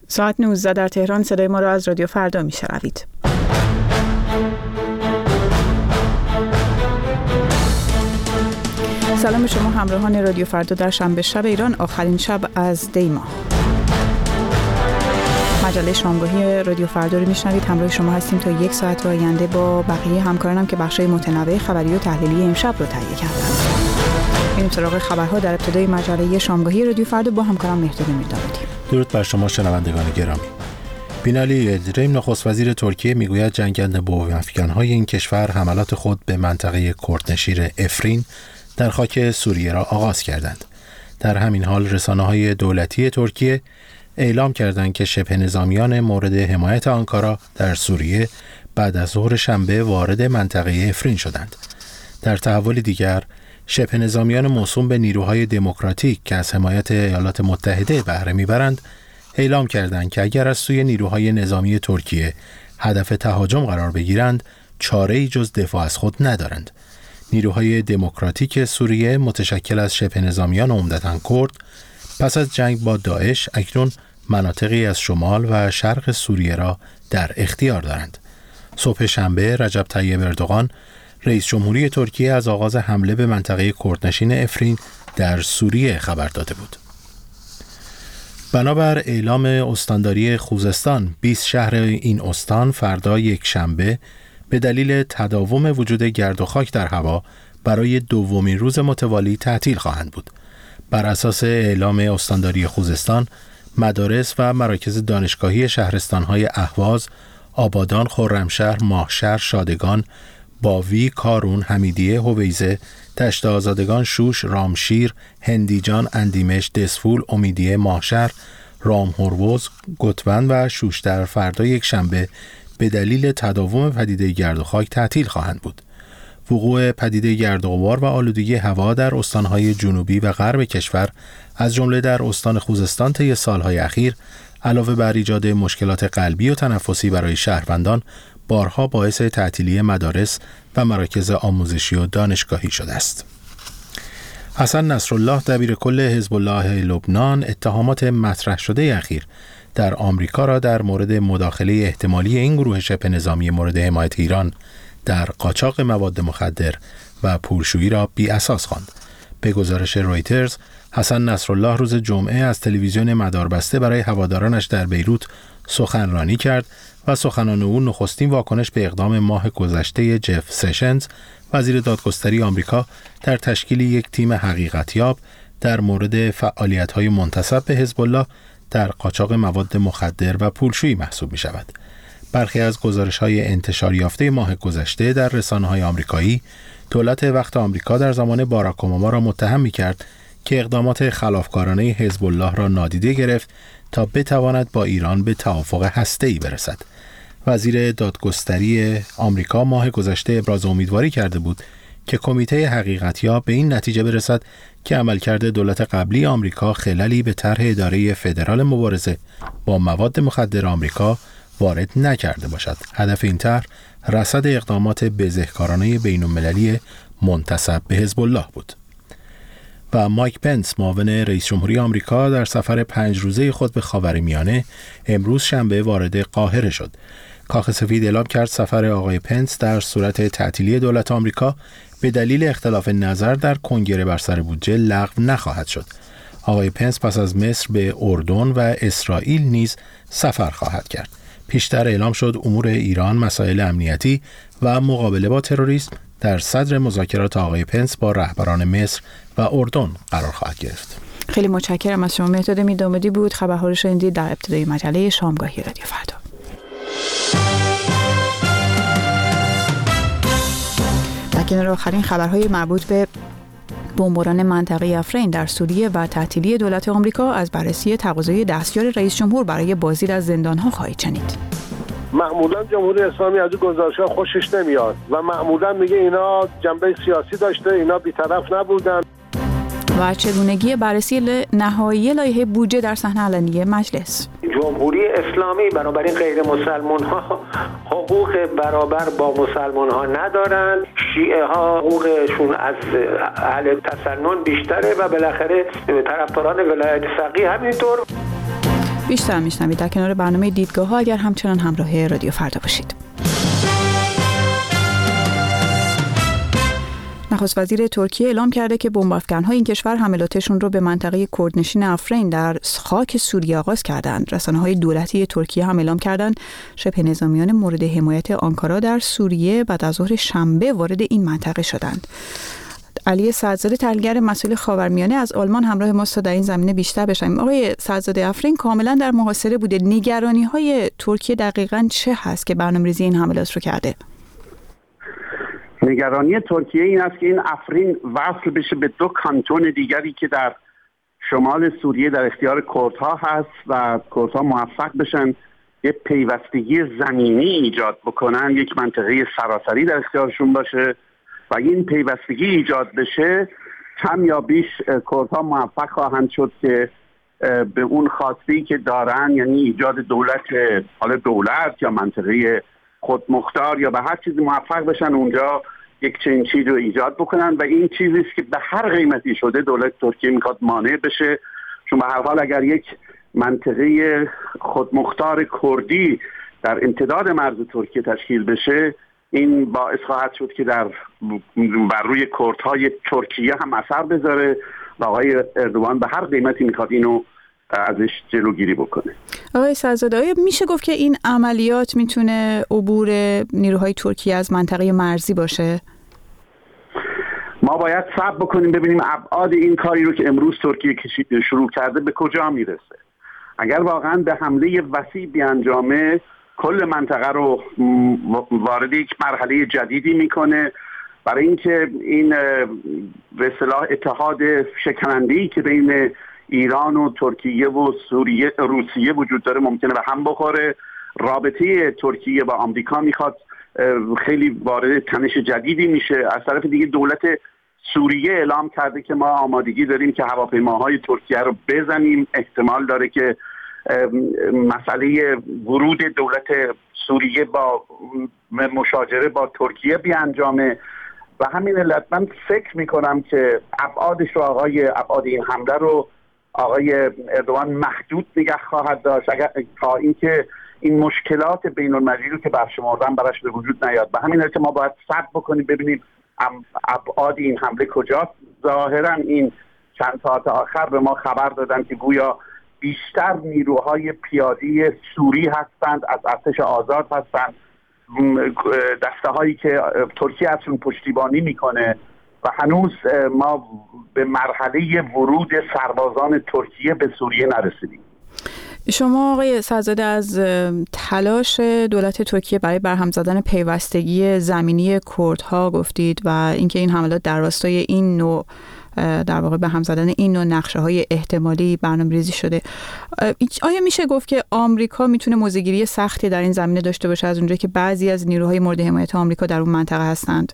ساعت 19 در تهران. صدای ما را از رادیو فردا میشنوید. سلام به شما همراهان رادیو فردا در شنبه شب ایران، آخرین شب از دی ماه. مجله شامگاهی رادیو فردا رو میشنوید. همراه شما هستیم تا 1 ساعت آینده با بقیه همکارانم که بخشای متنوع خبری و تحلیلی امشب رو تهیه کردند. بریم سراغ خبرها در ابتدای مجله شامگاهی رادیو فردا با همکارم مهداد میردادی. درود بر شما شنوندگان گرامی. بینالی یلدریم نخست وزیر ترکیه میگوید جنگنده افغان‌های این کشور حملات خود به منطقه کردنشین افرین در خاک سوریه را آغاز کردند. در همین حال رسانه‌های دولتی ترکیه اعلام کردند که شبه نظامیان مورد حمایت آنکارا در سوریه بعد از ظهر شنبه وارد منطقه افرین شدند. در تحول دیگر شبه نظامیان موسوم به نیروهای دموکراتیک که از حمایت ایالات متحده بهره میبرند اعلام کردند که اگر از سوی نیروهای نظامی ترکیه هدف تهاجم قرار بگیرند چاره‌ای جز دفاع از خود ندارند. نیروهای دموکراتیک سوریه متشکل از شبه نظامیان عمدتاً کرد پس از جنگ با داعش اکنون مناطقی از شمال و شرق سوریه را در اختیار دارند. صبح شنبه رجب طیب اردوغان رئیس جمهوری ترکیه از آغاز حمله به منطقه کردنشین افرین در سوریه خبر داده بود. بنابر اعلام استانداری خوزستان 20 شهر این استان فردا یک شنبه به دلیل تداوم وجود گرد و خاک در هوا برای دومین روز متوالی تعطیل خواهند بود. بر اساس اعلام استانداری خوزستان، مدارس و مراکز دانشگاهی شهرستان‌های اهواز، آبادان، خرمشهر، ماهشهر، شادگان، باوی، کارون، حمیدیه، هویزه، دشت آزادگان، شوش، رامشیر، هندیجان، اندیمش، دسفول، امیدیه، ماهشهر، رامهروز، گتوند و شوشتر فردا یک شنبه به دلیل تداوم پدیده گرد و خاک تعطیل خواهند بود. وقوع پدیده گرد و غبار و آلودگی هوا در استان‌های جنوبی و غرب کشور از جمله در استان خوزستان طی سال‌های اخیر علاوه بر ایجاد مشکلات قلبی و تنفسی برای شهروندان بارها باعث تعطیلی مدارس و مراکز آموزشی و دانشگاهی شده است. حسن نصرالله دبیرکل حزب الله لبنان اتهامات مطرح شده اخیر در آمریکا را در مورد مداخله احتمالی این گروه شبه نظامی مورد حمایت ایران در قاچاق مواد مخدر و پولشویی را بی اساس خواند. به گزارش رویترز، حسن نصرالله روز جمعه از تلویزیون مداربسته برای هوادارانش در بیروت سخنرانی کرد و سخنان او نخستین واکنش به اقدام ماه گذشته جف سشنز وزیر دادگستری آمریکا در تشکیل یک تیم حقیقتیاب در مورد فعالیت‌های منتسب به حزب الله در قاچاق مواد مخدر و پولشویی محسوب می‌شود. برخی از گزارش‌های انتشار یافته ماه گذشته در رسانه‌های آمریکایی دولت وقت آمریکا در زمان باراک اوباما را متهم می‌کرد که اقدامات خلافکارانه حزب الله را نادیده گرفت تا بتواند با ایران به توافق هسته‌ای برسد. وزیر دادگستری آمریکا ماه گذشته ابراز امیدواری کرده بود که کمیته حقیقتیاب به این نتیجه برسد که عملکرد دولت قبلی آمریکا خللی به طرح اداره فدرال مبارزه با مواد مخدر آمریکا وارد نکرده باشد. هدف این طرح رصد اقدامات بزهکارانه بین‌المللی منتسب به حزب الله بود. و مایک پنس معاون رئیس جمهوری آمریکا در سفر 5 روزه خود به خاورمیانه امروز شنبه وارد قاهره شد. کاخ سفید اعلام کرد سفر آقای پنس در صورت تعطیلی دولت آمریکا به دلیل اختلاف نظر در کنگره بر سر بودجه لغو نخواهد شد. آقای پنس پس از مصر به اردن و اسرائیل نیز سفر خواهد کرد. پیشتر اعلام شد امور ایران، مسائل امنیتی و مقابله با تروریسم در صدر مذاکرات آقای پنس با رهبران مصر و اردن قرار خواهد گرفت. خیلی متشکرم از شما مهداد میردامادی. بود خبرها رو شنیدید در ابتدای مجله شامگاهی رادیو فردا. در کنار آخرین خبرهای مربوط به بمباران منطقه افرین در سوریه و تعطیلی دولت آمریکا، از بررسی تقاضای دستیار رئیس جمهور برای بازدید از زندان‌ها خواهید شنید. معمولا جمهوری اسلامی از این گزارش‌ها خوشش نمیاد و معمولا میگه اینا جنبه سیاسی داشته، اینا بی‌طرف نبودن. و چگونگی بررسی نهایی لایحه بودجه در صحنه علنی مجلس. جمهوری اسلامی بنابراین غیر مسلمان ها حقوق برابر با مسلمان ها ندارن، شیعه ها حقوقشون از اهل تسنن بیشتره و بالاخره طرفداران ولایت فقیه همینطور. بیشتر میشنوید در کنار برنامه دیدگاه ها اگر همچنان همراه رادیو فردا باشید. نخست وزیر ترکیه اعلام کرده که بمب افکن‌های این کشور حملاتشون رو به منطقه کردنشین افرین در خاک سوریه آغاز کردند. رسانه‌های دولتی ترکیه هم اعلام کردند شبه نظامیان مورد حمایت آنکارا در سوریه بعد از ظهر شنبه وارد این منطقه شدند. علی سعدزاده تحلیلگر مسائل خاورمیانه از آلمان همراه ماست تا در این زمینه بیشتر بشنویم. آقای سعدزاده، افرین کاملا در محاصره بوده. نگرانی‌های ترکیه دقیقاً چه هست که برنامه‌ریزی این حملات رو کرده؟ نگرانی ترکیه این است که این افرین وصل بشه به دو کانتون دیگری که در شمال سوریه در اختیار کردها هست و کردها موفق بشن یه پیوستگی زمینی ایجاد بکنن، یک منطقه سراسری در اختیارشون باشه و این پیوستگی ایجاد بشه کم یا بیش کردها موفق خواهند شد که به اون خواسته‌ای که دارن، یعنی ایجاد دولت یا منطقه خودمختار یا به هر چیزی موفق بشن اونجا یک چنین چیزی رو ایجاد بکنن و این چیزی است که به هر قیمتی شده دولت ترکیه میخواد مانع بشه، چون به هر حال اگر یک منطقه خودمختار کردی در امتداد مرز ترکیه تشکیل بشه این باعث خواهد شد که بر روی کردهای ترکیه هم اثر بذاره و آقای اردوغان به هر قیمتی میخواد اینو ازش جلوگیری بکنه. آقای سعدزاده، میشه گفت که این عملیات میتونه عبور نیروهای ترکیه از منطقه مرزی باشه؟ ما باید صبر بکنیم ببینیم ابعاد این کاری رو که امروز ترکیه شروع کرده به کجا میرسه. اگر واقعا به حمله وسیع بیانجامه کل منطقه رو وارد یک مرحله جدیدی میکنه، برای اینکه این به اصطلاح اتحاد شکننده‌ای که بین ایران و ترکیه و روسیه وجود داره ممکنه به هم بخوره. رابطه ترکیه با آمریکا میخواد خیلی وارد تنش جدیدی میشه. از طرف دیگه دولت سوریه اعلام کرده که ما آمادگی داریم که هواپیماهای ترکیه رو بزنیم. احتمال داره که مسئله ورود دولت سوریه با مشاجره با ترکیه بیانجامه و همین علت من فکر میکنم که ابعاد این حمله رو آقای اردوغان محدود نگه خواهد داشت اگر تا اینکه این مشکلات بین المللی رو که برشمردن براش به وجود نیاد. به همین علت ما باید صبر بکنیم ببینیم ابعاد این حمله کجاست. ظاهرا این چند ساعت آخر به ما خبر دادن که گویا بیشتر نیروهای پیادی سوری هستند، از ارتش آزاد هستند، دسته هایی که ترکیه ازشون پشتیبانی میکنه و هنوز ما به مرحله ورود سربازان ترکیه به سوریه نرسیدیم. شما آقای سعدزاده از تلاش دولت ترکیه برای برهم زدن پیوستگی زمینی کردها گفتید و اینکه این حملات در راستای این نوع در واقع به هم زدن این نوع نقشه‌های احتمالی برنامه‌ریزی شده. آیا میشه گفت که آمریکا میتونه موضع‌گیری سختی در این زمینه داشته باشه از اونجایی که بعضی از نیروهای مورد حمایت آمریکا در اون منطقه هستند؟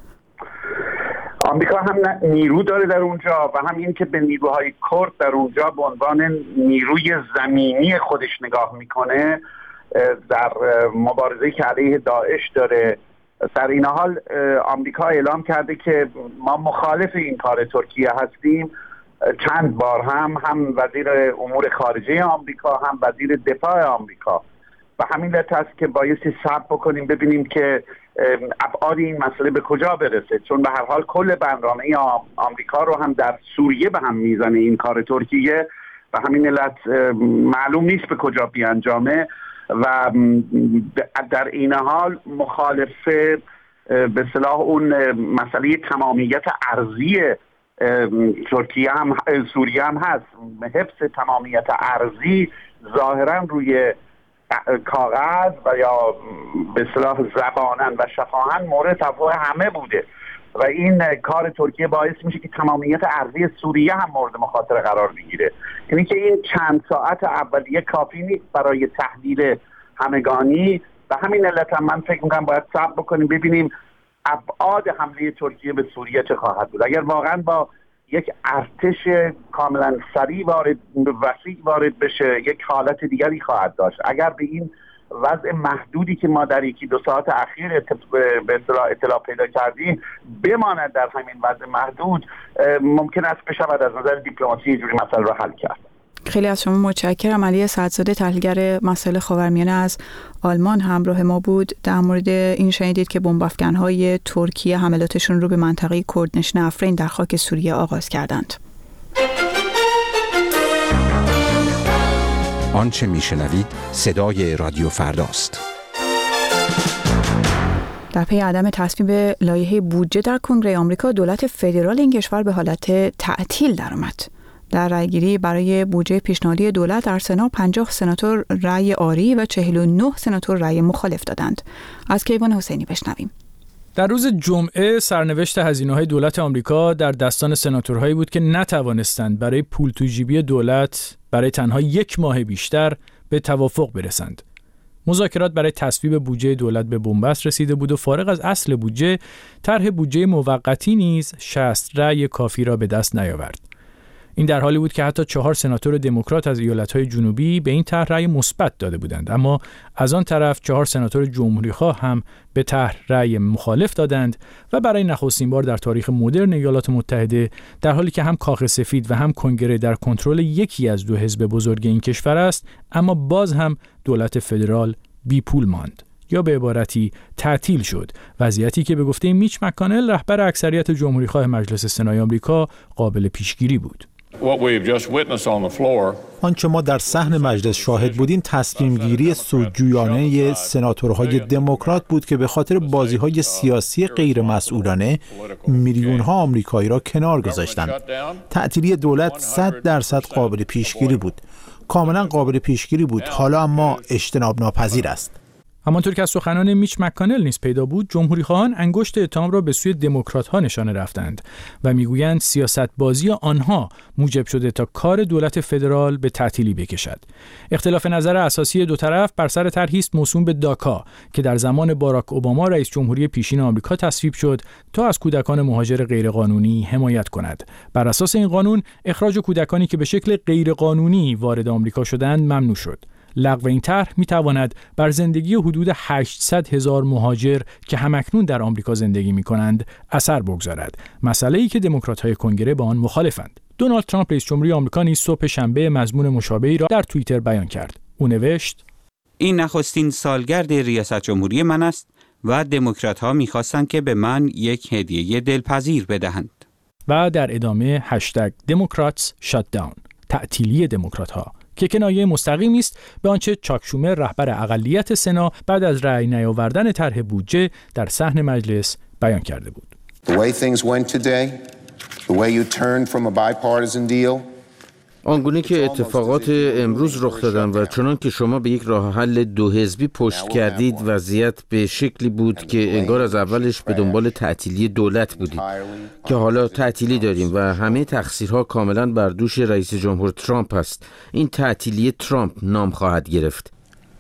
آمریکا هم نیرو داره در اونجا و هم این که به نیروهای کرد در اونجا به عنوان نیروی زمینی خودش نگاه میکنه در مبارزه که علیه داعش داره. در این حال آمریکا اعلام کرده که ما مخالف این کار ترکیه هستیم. چند بار هم وزیر امور خارجه آمریکا هم وزیر دفاع آمریکا و همین علت است که بایستی صبر بکنیم ببینیم که ابعاد این مسئله به کجا برسه، چون به هر حال کل برنامه آمریکا رو هم در سوریه به هم میزنه این کار ترکیه و همین علت معلوم نیست به کجا بیانجامه و در این حال مخالف به اصطلاح اون مسئله تمامیت ارضی ترکیه هم سوریه هم هست. حفظ تمامیت ارضی ظاهرا روی کاغذ و یا به اصطلاح زبانن و شفاهن مورد توافق همه بوده و این کار ترکیه باعث میشه که تمامیت ارضی سوریه هم مورد مخاطره قرار بگیره. یعنی که این چند ساعت اولیه کافی نیست برای تحلیل همگانی و همین علت هم من فکر میکنم باید صبر بکنیم ببینیم ابعاد حمله ترکیه به سوریه چه خواهد بود. اگر واقعا با یک ارتش کاملا سریع وسیع وارد بشه یک حالت دیگری خواهد داشت. اگر به این وضع محدودی که ما در یکی دو ساعت اخیر به اطلاع پیدا کردیم بماند در همین وضع محدود ممکن است بشود از نظر دیپلماسی اینجوری مسئله را حل کرد. خیلی از شما متشکرم. علی سعدزاده، تحلیلگر مسائل خاورمیانه از آلمان همراه ما بود. در مورد این شنیدید که بمب افکن‌های ترکیه حملاتشون رو به منطقه کردنشین افرین در خاک سوریه آغاز کردند. آنچه میشنوید صدای رادیو فرداست. در پی عدم تصویب لایحه بودجه در کنگره آمریکا، دولت فدرال این کشور به حالت تعطیل درآمد. در رأیگیری برای بودجه پیشنهادی دولت در سنا 50 سناتور رأی آری و 49 سناتور رأی مخالف دادند. از کیوان حسینی بشنویم. در روز جمعه سرنوشت هزینه‌های دولت آمریکا در دستان سناتورهایی بود که نتوانستند برای پول تو جیبی دولت برای تنها 1 ماه بیشتر به توافق برسند. مذاکرات برای تصویب بودجه دولت به بنبست رسیده بود و فارغ از اصل بودجه، طرح بودجه موقتی نیز 60 رأی کافی را به دست نیاورد. این در حالی بود که حتی 4 سناتور دموکرات از ایالت‌های جنوبی به این طرح رأی مثبت داده بودند، اما از آن طرف 4 سناتور جمهوری‌خواه هم به طرح رأی مخالف دادند و برای نخستین بار در تاریخ مدرن ایالات متحده، در حالی که هم کاخ سفید و هم کنگره در کنترل یکی از 2 حزب بزرگ این کشور است، اما باز هم دولت فدرال بی پول ماند یا به عبارتی تعطیل شد، وضعیتی که به گفته میچ مکانل رهبر اکثریت جمهوری‌خواه مجلس سنای آمریکا قابل پیشگیری بود. آنچه ما در صحن مجلس شاهد بودیم تصمیم گیری سودجویانه سناتورهای دموکرات بود که به خاطر بازی‌های سیاسی غیر مسئولانه میلیون‌ها آمریکایی را کنار گذاشتند. تعطیلی دولت 100% قابل پیشگیری بود. کاملا قابل پیشگیری بود. حالا اما اجتناب ناپذیر است. همانطور که از سخنان میچ مکانل نیز پیدا بود، جمهوری‌خواهان انگشت اتهام را به سوی دموکرات‌ها نشانه رفتند و میگویند سیاست بازی آنها موجب شده تا کار دولت فدرال به تعطیلی بکشد. اختلاف نظر اساسی دو طرف بر سر طرحی است موسوم به داکا که در زمان باراک اوباما رئیس جمهوری پیشین آمریکا تصویب شد تا از کودکان مهاجر غیرقانونی حمایت کند. بر اساس این قانون، اخراج کودکانی که به شکل غیرقانونی وارد آمریکا شدند ممنوع شد. لغو این طرح می‌تواند بر زندگی حدود 800,000 مهاجر که همکنون در آمریکا زندگی می‌کنند اثر بگذارد، مسئله‌ای که دموکرات‌های کنگره با آن مخالفند. دونالد ترامپ رئیس جمهوری آمریکا نیز صبح شنبه مضمون مشابهی را در توییتر بیان کرد. او نوشت: این نخستین سالگرد ریاست جمهوری من است و دموکرات‌ها می‌خواستند که به من یک هدیه دلپذیر بدهند. و در ادامه #Democrats shutdown، تعطیلی دموکرات‌ها، که کنایه مستقیمی است به آنچه چاک شومر رهبر اقلیت سنا بعد از رأی نیاوردن طرح بودجه در صحن مجلس بیان کرده بود. آنگونه که اتفاقات امروز رخ دادن و چنان که شما به یک راه حل 2 حزبی پشت کردید، وضعیت به شکلی بود که انگار از اولش به دنبال تعطیلی دولت بودید که حالا تعطیلی داریم و همه تقصیرها کاملا بر دوش رئیس جمهور ترامپ است. این تعطیلی ترامپ نام خواهد گرفت.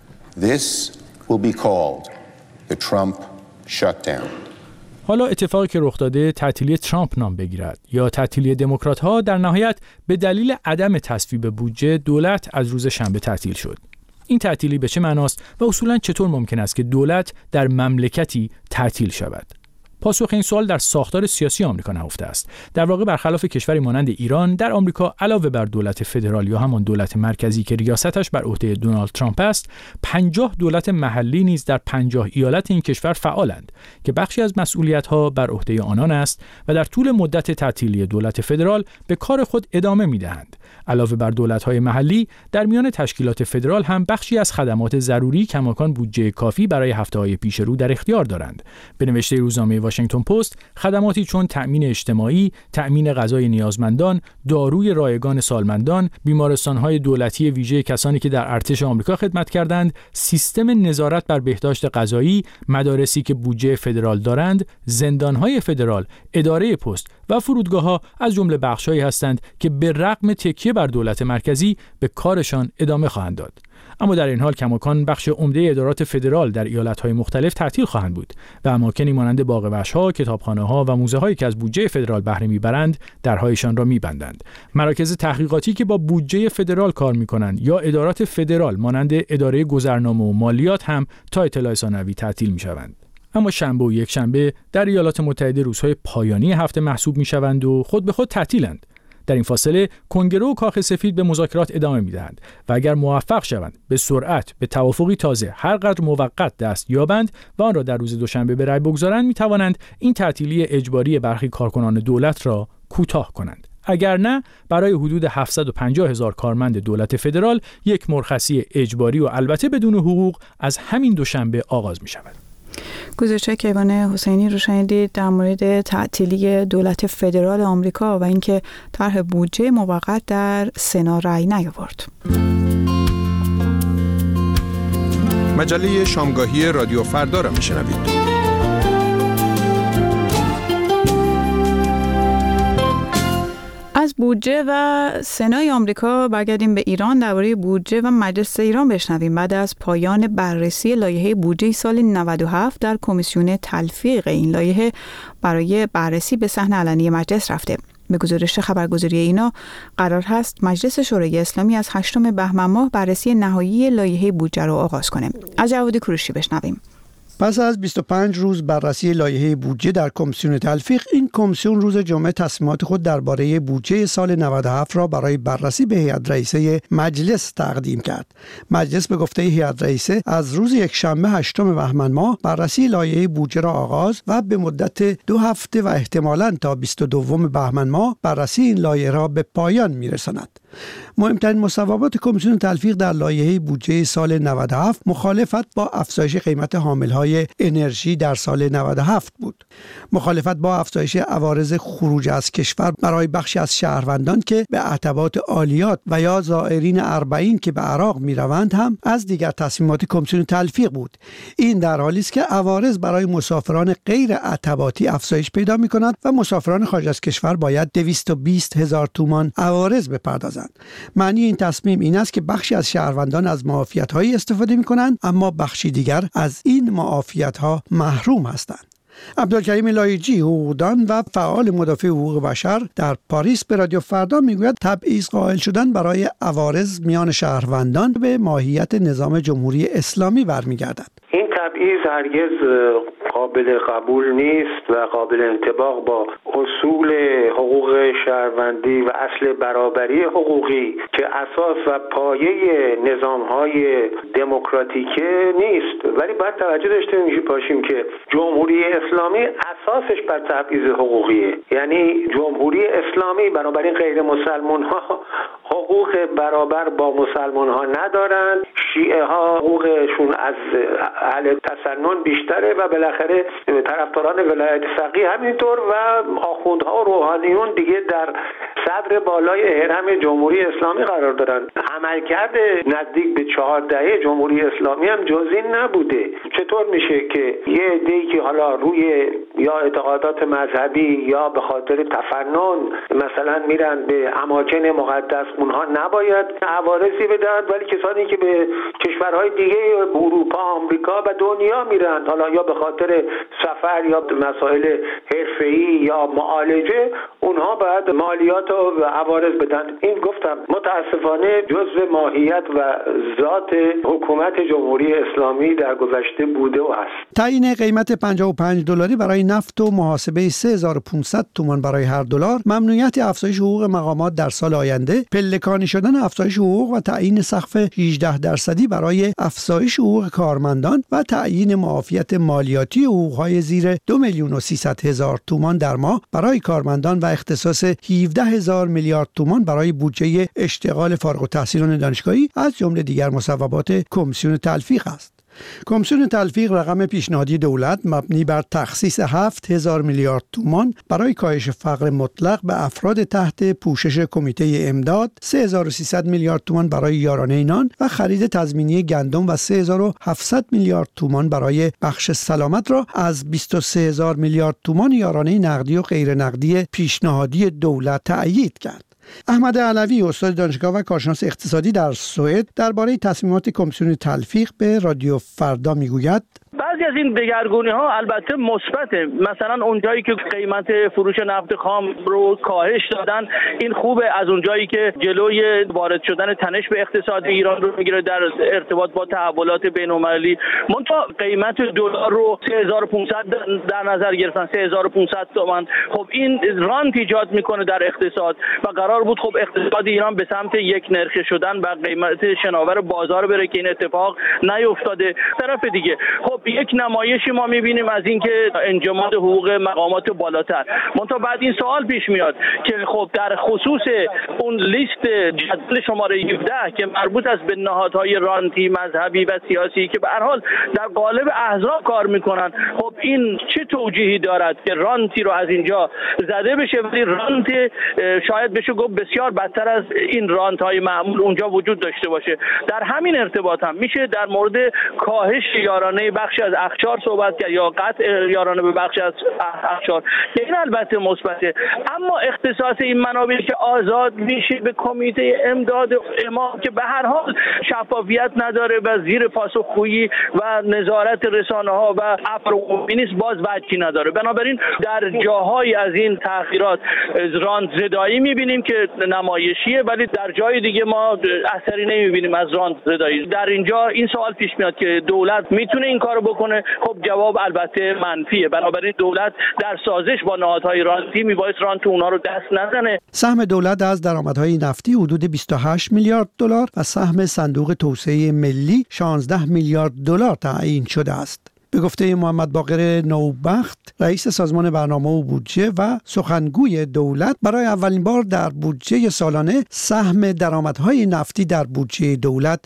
This will be called the Trump shutdown. حالا اتفاقی که رخ داده تعطیلی ترامپ نام بگیرد یا تعطیلی دموکرات‌ها، در نهایت به دلیل عدم تصویب بودجه دولت از روز شنبه تعطیل شد. این تعطیلی به چه معناست و اصولاً چطور ممکن است که دولت در مملکتی تعطیل شود؟ پاسخ این سوال در ساختار سیاسی آمریکا نهفته است. در واقع برخلاف کشوری مانند ایران، در آمریکا علاوه بر دولت فدرال یا همان دولت مرکزی که ریاستش بر عهده دونالد ترامپ است، 50 دولت محلی نیز در 50 ایالت این کشور فعالند که بخشی از مسئولیت‌ها بر عهده آنان است و در طول مدت تعطیلی دولت فدرال به کار خود ادامه می‌دهند. علاوه بر دولت‌های محلی، در میان تشکیلات فدرال هم بخشی از خدمات ضروری کماکان بودجه کافی برای هفته‌های پیش رو در اختیار دارند. به نوشته روزنامه واشنگتن پست، خدماتی چون تأمین اجتماعی، تأمین غذای نیازمندان، داروی رایگان سالمندان، بیمارستان‌های دولتی ویژه کسانی که در ارتش آمریکا خدمت کردند، سیستم نظارت بر بهداشت غذایی، مدارسی که بودجه فدرال دارند، زندان‌های فدرال، اداره پست و فرودگاه‌ها از جمله بخش‌هایی هستند که به رغم تکیه بر دولت مرکزی به کارشان ادامه خواهند داد. اما در این حال کماکان بخش عمده ادارات فدرال در ایالت‌های مختلف تعطیل خواهند بود و اماکنی مانند باغ وحش‌ها، کتابخانه‌ها و موزه‌هایی که از بودجه فدرال بهره می‌برند، درهایشان را می‌بندند. مراکز تحقیقاتی که با بودجه فدرال کار می‌کنند یا ادارات فدرال مانند اداره گذرنامه و مالیات هم تا اطلاع ثانوی تعطیل می‌شوند. اما شنبه و یک شنبه در ایالات متحده روزهای پایانی هفته محسوب می‌شوند و خود به خود تعطیلند. در این فاصله کنگره و کاخ سفید به مذاکرات ادامه می‌دهند و اگر موفق شوند به سرعت به توافقی تازه هر قدر موقت دست یابند و آن را در روز دوشنبه به رأی بگذارند می‌توانند این تعطیلی اجباری برخی کارکنان دولت را کوتاه کنند. اگر نه، برای حدود 750,000 کارمند دولت فدرال یک مرخصی اجباری و البته بدون حقوق از همین دوشنبه آغاز می‌شود. گزارش کیوان حسینی رو شنیدید در مورد تعطیلی دولت فدرال آمریکا و اینکه طرح بودجه موقت در سنا رأی نیاورد. مجله شامگاهی رادیو فردا را میشنوید. از بودجه و سنای آمریکا برگردیم به ایران. درباره بودجه و مجلس ایران بشنویم. بعد از پایان بررسی لایحه بودجه سال 97 در کمیسیون تلفیق این لایحه برای بررسی به صحن علنی مجلس رفته. به گزارش خبرگزاری اینا قرار هست مجلس شورای اسلامی از 8 بهمن ماه بررسی نهایی لایحه بودجه رو آغاز کنه. از جواد کوروشی بشنویم. پس از 25 روز بررسی لایحه بودجه در کمیسیون تلفیق، این کمیسیون روز جمعه تصمیمات خود درباره بودجه سال 97 را برای بررسی به هیئت رئیسه مجلس تقدیم کرد. مجلس به گفته هیئت رئیسه از روز یکشنبه 8 بهمن ماه بررسی لایحه بودجه را آغاز و به مدت 2 هفته و احتمالاً تا 22 بهمن ماه بررسی این لایحه را به پایان می‌رساند. مهمترین مصوبات کمیسیون تلفیق در لایحه بودجه سال 97 مخالفت با افزایش قیمت حاملهای انرژی در سال 97 بود. مخالفت با افزایش عوارض خروج از کشور برای بخشی از شهروندان که به عتبات عالیات و یا زائرین اربعین که به عراق میروند هم از دیگر تصمیمات کمیسیون تلفیق بود. این در حالی است که عوارض برای مسافران غیر عتباتی افزایش پیدا می‌کند و مسافران خارج از کشور باید 220,000 تومان عوارض بپردازند. معنی این تصمیم این است که بخشی از شهروندان از معافیت‌هایی استفاده می‌کنند اما بخشی دیگر از این معافیت‌ها محروم هستند. عبدالکریم لایجی، حقوقدان و فعال مدافع حقوق بشر در پاریس به رادیو فردا میگوید تبعیض قائل شدن برای عوارض میان شهروندان به ماهیت نظام جمهوری اسلامی برمیگردد. این تبعیض هرگز قابل قبول نیست و قابل انطباق با اصول حقوق شهروندی و اصل برابری حقوقی که اساس و پایه نظام‌های دموکراتیکه نیست. ولی باید توجه داشته باشیم که جمهوری اسلامی اساسش بر تبعیض حقوقیه. یعنی جمهوری اسلامی بنابراین غیر مسلمان‌ها حقوق برابر با مسلمان‌ها ندارند. شیعه ها حقوقشون از اهل تسنن بیشتره و بالاخره طرفداران ولایت فقیه همینطور و آخوندها و روحانیون دیگه در صدر بالای هرم جمهوری اسلامی قرار دارن. عملکرد نزدیک به 4 دهه جمهوری اسلامی هم جز این نبوده. چطور میشه که یه عده‌ای که حالا روی یا اعتقادات مذهبی یا به خاطر تفنن مثلا میرن به اماکن مقدس، اونها نباید عوارضی بدن، ولی کسانی که به کشورهای دیگه اروپا، آمریکا و دنیا میرن حالا یا به خاطر سفر یا مسائل حرفه‌ای یا معالجه، اونها باید مالیات و عوارض بدن. این گفتم متاسفانه جزء ماهیت و ذات حکومت جمهوری اسلامی در گذشته بوده و هست. تعیین قیمت $55 برای نفت و محاسبه 3500 تومان برای هر دلار، ممنوعیت افزایش حقوق مقامات در سال آینده، پلکانی شدن افزایش حقوق و تعیین سقف 18% برای افزایش حقوق کارمندان و تعیین معافیت مالیاتی حقوق‌های زیر 2,300,000 تومان در ماه برای کارمندان و اختصاص 17,000 میلیارد تومان برای بودجه اشتغال فارغ التحصیلان دانشگاهی از جمله دیگر مصوبات کمیسیون تلفیق است. کمیسیون تلفیق رقم پیشنهادی دولت مبنی بر تخصیص 7,000 میلیارد تومان برای کاهش فقر مطلق به افراد تحت پوشش کمیته امداد، 3,300 میلیارد تومان برای یارانه نان و خرید تضمینی گندم و 3,700 میلیارد تومان برای بخش سلامت را از 23,000 میلیارد تومان یارانه نقدی و غیر نقدی پیشنهادی دولت تأیید کرد. احمد علوی، استاد دانشگاه و کارشناس اقتصادی در سوئد، درباره تصمیمات کمیسیون تلفیق به رادیو فردا میگوید: بعضی بعضی از این دگرگونی ها البته مثبته. مثلا اونجایی که قیمت فروش نفت خام رو کاهش دادن این خوبه، از اونجایی که جلوی وارد شدن تنش به اقتصاد ایران رو میگیره در ارتباط با تحولات بین‌المللی. منتها قیمت دلار رو 3500 در نظر گرفتن، 3500 تومان. خب این رانت ایجاد میکنه در اقتصاد و قرار بود خب اقتصاد ایران به سمت یک نرخه شدن و قیمت شناور بازار بره که این اتفاق نیفتاده. طرف دیگه خب یک نمایشی ما میبینیم از اینکه انجماد حقوق مقامات بالاتر. منتها بعد این سوال پیش میاد که خب در خصوص اون لیست جدول شماره 17 که مربوط است به نهادهای رانتی مذهبی و سیاسی که به هر حال در قالب احزاب کار میکنن، خب این چه توجیهی دارد که رانتی رو از اینجا زده بشه ولی رانت شاید بشه گفت بسیار بدتر از این رانت های معمول اونجا وجود داشته باشه. در همین ارتباط هم میشه در مورد کاهش یارانه بخشی از اقشار صحبت کرد یا قطع یارانه به بخشی از اقشار که این البته مثبته، اما اختصاص این منابع که آزاد میشه به کمیته امداد امام که به هر حال شفافیت نداره و زیر پاسخگویی و نظارت رسانه ها و افراد نیست، باز وجهی نداره. بنابراین در جاهای از این تأخیرات رانت زدایی میبینیم که نمایشیه، ولی در جای دیگه ما اثری نمیبینیم از رانت زدایی. در اینجا این سوال پیش میاد که دولت میتونه این کارو بکنه؟ خب جواب البته منفیه. بنابراین دولت در سازش با نهادهای رانتی میباید رانت اونها رو دست نزنه. سهم دولت از درآمدهای نفتی حدود 28 میلیارد دلار و سهم صندوق توسعه ملی 16 میلیارد دلار تعیین شده است. به گفته محمد باقر نوبخت، رئیس سازمان برنامه و بودجه و سخنگوی دولت، برای اولین بار در بودجه سالانه سهم درآمدهای نفتی در بودجه دولت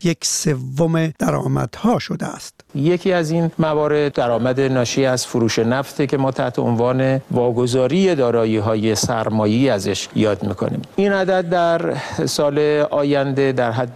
1/3 درآمدها شده است. یکی از این موارد درآمد ناشی از فروش نفت که ما تحت عنوان واگذاری دارایی‌های سرمایه‌ای ازش یاد می‌کنیم. این عدد در سال آینده در حد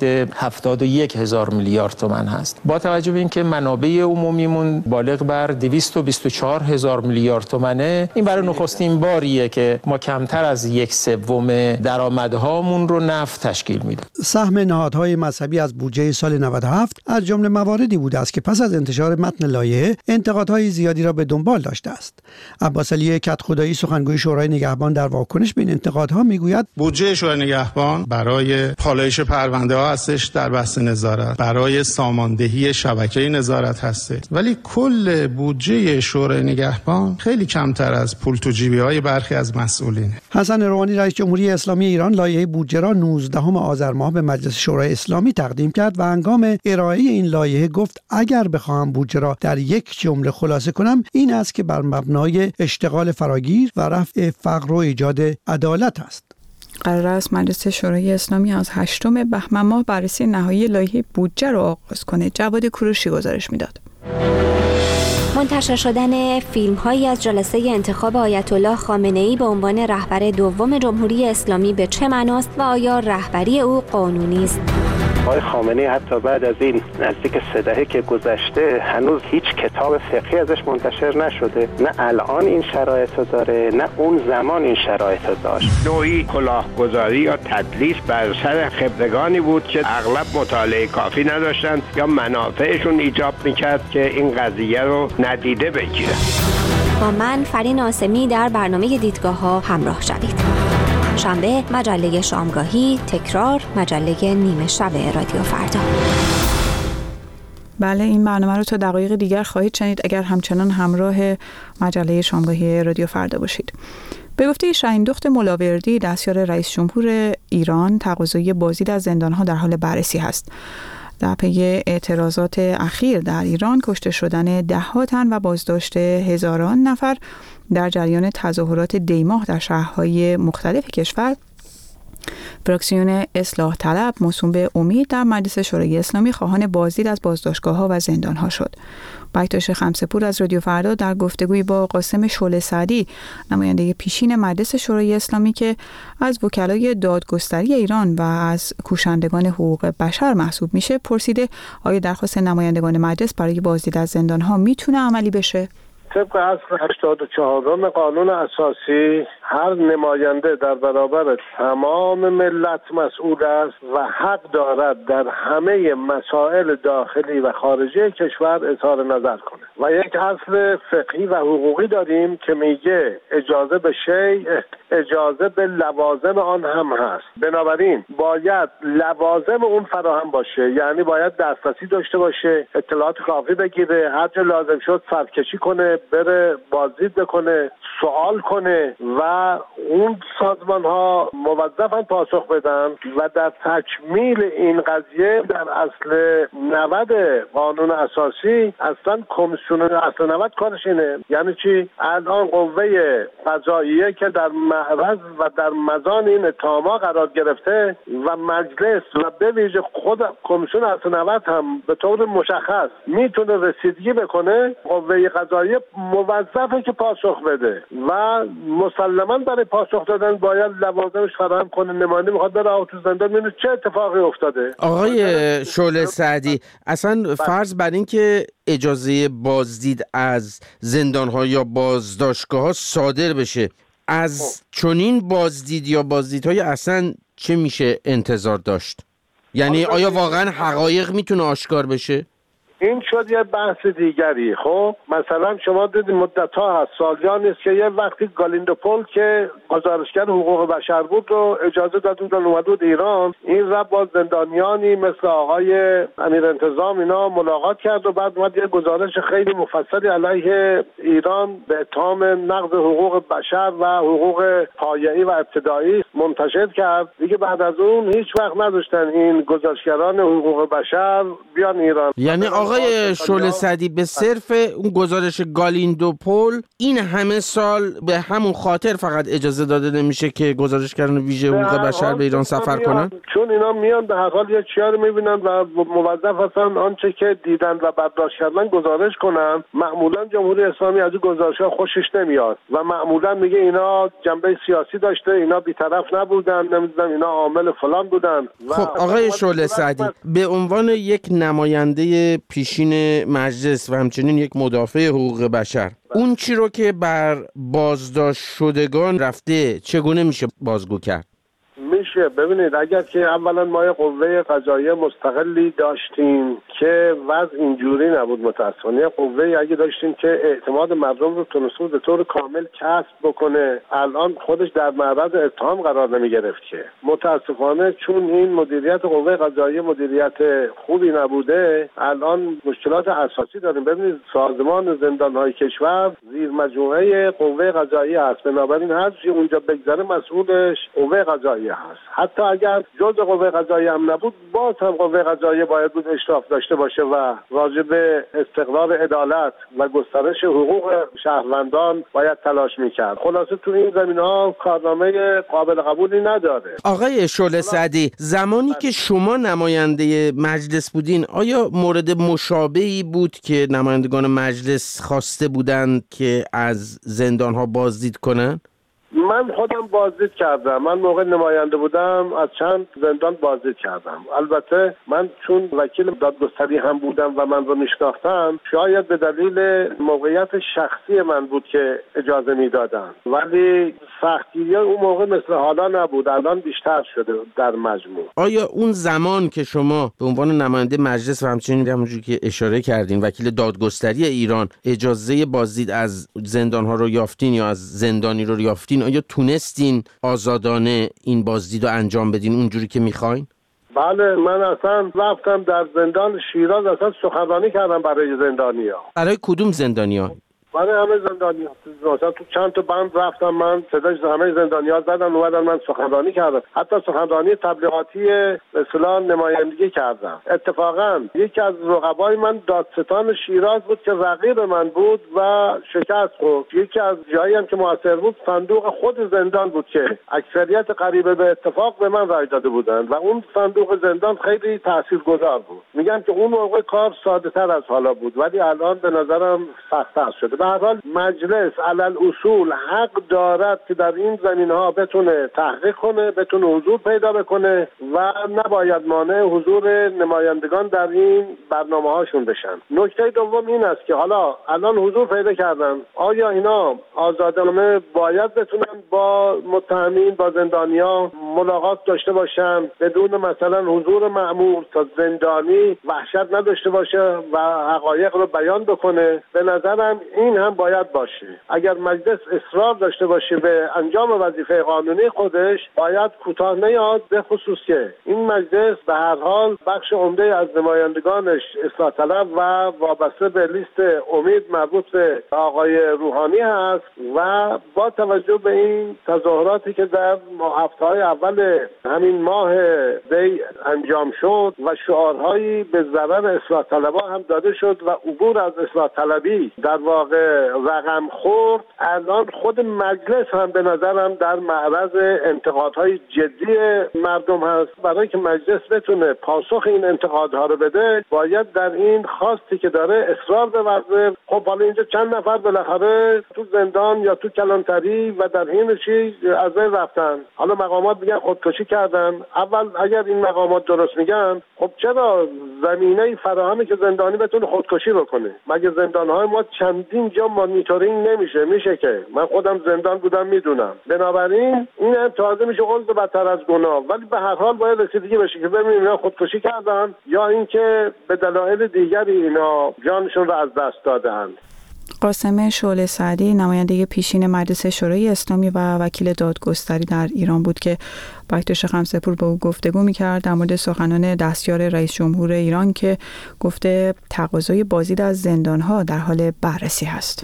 71,000 میلیارد تومان هست. با توجه به اینکه منابع عمومیمون بالغ بر 224,000 میلیارد تومانه، این برای نخستین باریه که ما کمتر از 1/3 درآمدهامون رو نفت تشکیل میده. سهم نهادهای مذهبی از بودجه سال 97 از جمله مواردی بوده است که پس از انتشار متن لایحه انتقادهای زیادی را به دنبال داشته است. عباس علی کدخدایی، سخنگوی شورای نگهبان، در واکنش به این انتقادها میگوید بودجه شورای نگهبان برای پالایش پرونده ها هستش در بحث نظارت، برای ساماندهی شبکه نظارت هست، ولی کل بودجه شورای نگهبان خیلی کمتر از پول تو جیبی های برخی از مسئولینه. حسن روحانی، رئیس جمهوری اسلامی ایران، لایحه بودجه را 19 آذر ماه به مجلس شورای اسلامی تقدیم کرد و هنگام ارائه این لایحه گفت اگر بخواهم بودجه را در یک جمله خلاصه کنم این است که بر مبنای اشتغال فراگیر و رفع فقر و ایجاد عدالت است. قرار است مجلس شورای اسلامی از 8 بهمن ماه بررسی نهایی لایحه بودجه را آغاز کنه. جواد کوروشی گزارش میداد. منتشر شدن فیلم‌هایی از جلسه انتخاب آیت الله خامنه‌ای به عنوان رهبر دوم جمهوری اسلامی به چه معناست و آیا رهبری او قانونی است؟ آقای خامنه‌ای حتی بعد از این نزدیک 3 دهه که گذشته هنوز هیچ کتاب فقهی ازش منتشر نشده. نه الان این شرایط رو داره، نه اون زمان این شرایط رو داشت. نوعی کلاهگذاری یا تدلیس بر سر خبرگانی بود که اغلب مطالعه کافی نداشتن یا منافعشون ایجاب میکرد که این قضیه رو ندیده بگیرن. با من فرین آسمی در برنامه دیدگاه‌ها همراه شوید. شنبه مجله شامگاهی، تکرار مجله نیمه شب رادیو فردا. بله، این برنامه رو تا دقایق دیگر خواهید شنید اگر همچنان همراه مجله شامگاهی رادیو فردا باشید. به گفته شاهین دخت ملاوردی، دستیار رئیس جمهور ایران، تقاضای بازدید از زندانها در حال بررسی هست. در پی اعتراضات اخیر در ایران، کشته شدن 10 تن و بازداشت هزاران نفر در جریان تظاهرات دیماه در شهرهای مختلف کشور، فراکسیون اصلاح طلب موسوم به امید در مجلس شورای اسلامی خواهان بازدید از بازداشتگاه‌ها و زندان‌ها شد. بکتاش خمسه‌پور از رادیو فردا در گفتگوی با قاسم شعله سعدی، نماینده پیشین مجلس شورای اسلامی که از وکلای دادگستری ایران و از کوشندگان حقوق بشر محسوب میشه، پرسیده آیا درخواست نمایندگان مجلس برای بازدید از زندان‌ها میتونه عملی بشه؟ طبق اصل 84 قانون اساسی هر نماینده در برابر تمام ملت مسئول است و حق دارد در همه مسائل داخلی و خارجی کشور اظهار نظر کنه و یک اصل فقهی و حقوقی داریم که میگه اجازه به شیء اجازه به لوازم آن هم هست. بنابراین باید لوازم اون فراهم باشه، یعنی باید دسترسی داشته باشه، اطلاعات کافی بگیره، هر جا لازم شد فردکشی کنه، بره بازدید بکنه، سوال کنه و اون سازمان ها موظفن پاسخ بدن و در تکمیل این قضیه در اصل 90 قانون اساسی اصلا کمیسیون اصل 90 کارش اینه. یعنی چی؟ الان قوه قضاییه که در معرض و در مزان این اتهامات قرار گرفته و مجلس و به ویژه خود کمیسیون اصل 90 هم به طور مشخص میتونه رسیدگی بکنه، قوه قضاییه موظفه که پاسخ بده و مسلما برای پاسخ دادن باید لوازمش فراهم کنه. نماینده میخواد بره تو زندان ببینه چه اتفاقی افتاده. آقای شعله سعدی، اصلا فرض بر این که اجازه بازدید از زندان‌ها یا بازداشتگاه‌ها صادر بشه، از چنین بازدید یا بازدیدهای اصلا چه میشه انتظار داشت؟ یعنی آیا واقعا حقایق میتونه آشکار بشه؟ این شد یه بحث دیگری. خب مثلا شما دیدید مدت‌ها هست، سالیان نیست که یه وقتی گالیندوپول که گزارشگر حقوق بشر بود رو اجازه داد اون اومد بود ایران، این رب با زندانیانی مثل آقای امیر انتظام اینا ملاقات کرد و بعد اومد یه گزارش خیلی مفصلی علیه ایران به اتهام نقض حقوق بشر و حقوق پایه‌ای و ابتدایی منتشر کرد. دیگه بعد از اون هیچ وقت نذاشتن این گزارشگران حقوق بشر بیان ایران. یعنی آقای شعله سعدی به صرف اون گزارش گالیندوپول این همه سال به همون خاطر فقط اجازه داده نمیشه که گزارشگران ویژه حقوق بشر به ایران سفر کنن؟ چون اینا میان به هر حال یه چیزی رو میبینن و موظف هستن آنچه که دیدن و برداشت کردن گزارش کنن. معمولا جمهوری اسلامی از این گزارش‌ها خوشش نمیاد و معمولا میگه اینا جنبه سیاسی داشته، اینا بی‌طرف نبودن، نمیدونم اینا عامل فلان بودن. خب آقای شعله سعدی، به عنوان یک نماینده پیشین مجلس و همچنین یک مدافع حقوق بشر، اون چی رو که بر بازداشت شدگان رفته چگونه میشه بازگو کرد؟ میشه. ببینید اگر که اولا ما یه قوه قضاییه مستقلی داشتیم که وضع اینجوری نبود، متاسفانه قوه اگه داشتیم که اعتماد مردم رو تونست به طور کامل کسب بکنه، الان خودش در معرض اتهام قرار نمی گرفت که. متاسفانه چون این مدیریت قوه قضاییه مدیریت خوبی نبوده، الان مشکلات اساسی داریم. ببینید سازمان زندان‌های کشور زیر مجموعه قوه قضاییه هست، بنابراین هر چی اونجا بگذره مسئولش قوه قضاییه هست. حتی اگر جزء قوه قضاییه هم نبود، باز هم قوه قضاییه باید بود اشراف داشته باشه و راجع به استقرار عدالت و گسترش حقوق شهروندان باید تلاش میکرد. خلاصه تو این زمینه‌ها کارنامه قابل قبولی نداره. آقای شعله سعدی، زمانی که شما نماینده مجلس بودین، آیا مورد مشابهی بود که نمایندگان مجلس خواسته بودند که از زندان‌ها بازدید کنن؟ من خودم بازدید کردم. من موقع نماینده بودم از چند زندان بازدید کردم. البته من چون وکیل دادگستری هم بودم و من رو میشناختم، شاید به دلیل موقعیت شخصی من بود که اجازه میدادن، ولی سختگیری اون موقع مثل حالا نبود، الان بیشتر شده در مجموع. آیا اون زمان که شما به عنوان نماینده مجلس و همچنین همونجوری که اشاره کردین وکیل دادگستری ایران اجازه بازدید از زندان‌ها رو یافتین یا از زندانی رو یافتین، آیا تونستین آزادانه این بازدید رو انجام بدین اونجوری که میخواین؟ بله، من اصلا رفتم در زندان شیراز، اصلا سخنرانی کردم برای زندانی‌ها. برای کدوم زندانی‌ها؟ برای همه زندانی‌ها. مثلا تو چند تا بند رفتم، من صدای همه زندانی‌ها زدم، اومدن من سخنرانی کردم. حتی سخنرانی تبلیغاتی به اصطلاح نمایندگی کردم. اتفاقا یکی از رقبای من دادستان شیراز بود که رقیب من بود و شکست خورد. یکی از جایی هم که موثر بود صندوق خود زندان بود که اکثریت قریب به اتفاق به من رای داده بودند و اون صندوق زندان خیلی تاثیرگذار بود. میگم که اون موقع کار ساده‌تر از حالا بود، ولی الان به نظرم سخت‌تر شده. هر حال مجلس علل اصول حق دارد که در این زمینه‌ها بتونه تحقیق کنه، بتونه حضور پیدا بکنه و نباید مانع حضور نمایندگان در این برنامه‌هاشون بشن. نکته دوم این است که حالا الان حضور پیدا کردن، آیا اینا آزادانه باید بتونن با متهمین، با زندانیان ملاقات داشته باشن بدون مثلا حضور مأمور تا زندانی وحشت نداشته باشه و حقایق رو بیان بکنه؟ به نظرم این هم باید باشه. اگر مجلس اصرار داشته باشه به انجام وظیفه قانونی خودش، باید کوتاه نیاد، به خصوص که این مجلس به هر حال بخش عمده از نمایندگانش اصلاح طلب و وابسته به لیست امید مربوط به آقای روحانی هست و با توجه به این تظاهراتی که در هفته‌های اول همین ماه دی انجام شد و شعارهایی به ضرر اصلاح طلبها هم داده شد و عبور از اصلاح طلبی در واقع رقم خورد، الان خود مجلس هم به نظرم در معرض انتقادهای جدی مردم هست. برای که مجلس بتونه پاسخ این انتقادها رو بده، باید در این خواستی که داره اصرار بورزه. خب حالا اینجا چند نفر بالاخره تو زندان یا تو کلانتری و در این چیز از بین رفتن، حالا مقامات میگن خودکشی کردن. اول اگر این مقامات درست میگن، خب چرا زمینه فراهمه که زندانی بتونه خودکشی بکنه؟ مگه زندانهای ما چندین جا مانیتورینگ نمیشه؟ میشه که من خودم زندان بودم میدونم. بنابراین این هم تازه میشه عضو بدتر از گناه، ولی به هر حال باید رسیدگی بشه که ببینیم اینا خودکشی کردن یا اینکه به دلایل دیگری اینا جانشون رو از دست دادن. قاسم شعله سعدی نماینده پیشین مجلس شورای اسلامی و وکیل دادگستری در ایران بود که با اکتاش خمسه‌پور با او گفتگو می‌کرد در مورد سخنان دستیار رئیس جمهور ایران که گفته تقاضای بازدید از زندان‌ها در حال بررسی هست.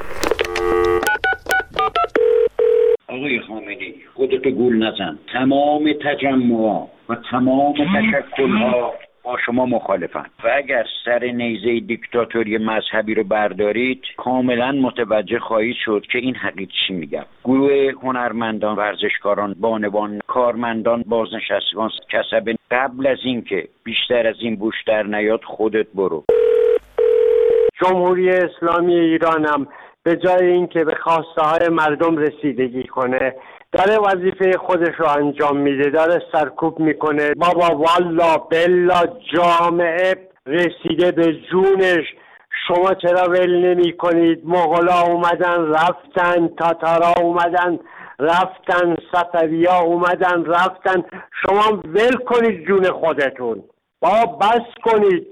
آقای خامنه‌ای خودتو گول نزن. تمام تجمعات و تمام تشکل‌ها با شما مخالفن و اگر سر نیزه دیکتاتوری مذهبی رو بردارید کاملا متوجه خواهید شد که این حقیقت چی میگم. گروه هنرمندان، ورزشکاران، بانوان، کارمندان، بازنشستگان کسب قبل از این که بیشتر از این بوش در نیاد خودت برو. جمهوری اسلامی ایرانم به جای اینکه به خواسته های مردم رسیدگی کنه داره وظیفه خودش رو انجام میده، داره سرکوب میکنه. بابا والا بلا جامعه رسیده به جونش، شما چرا ول نمی کنید؟ مغلا اومدن رفتن، تاتارا اومدن رفتن، صفوی‌ها اومدن رفتن، شما ول کنید جون خودتون، بابا بس کنید.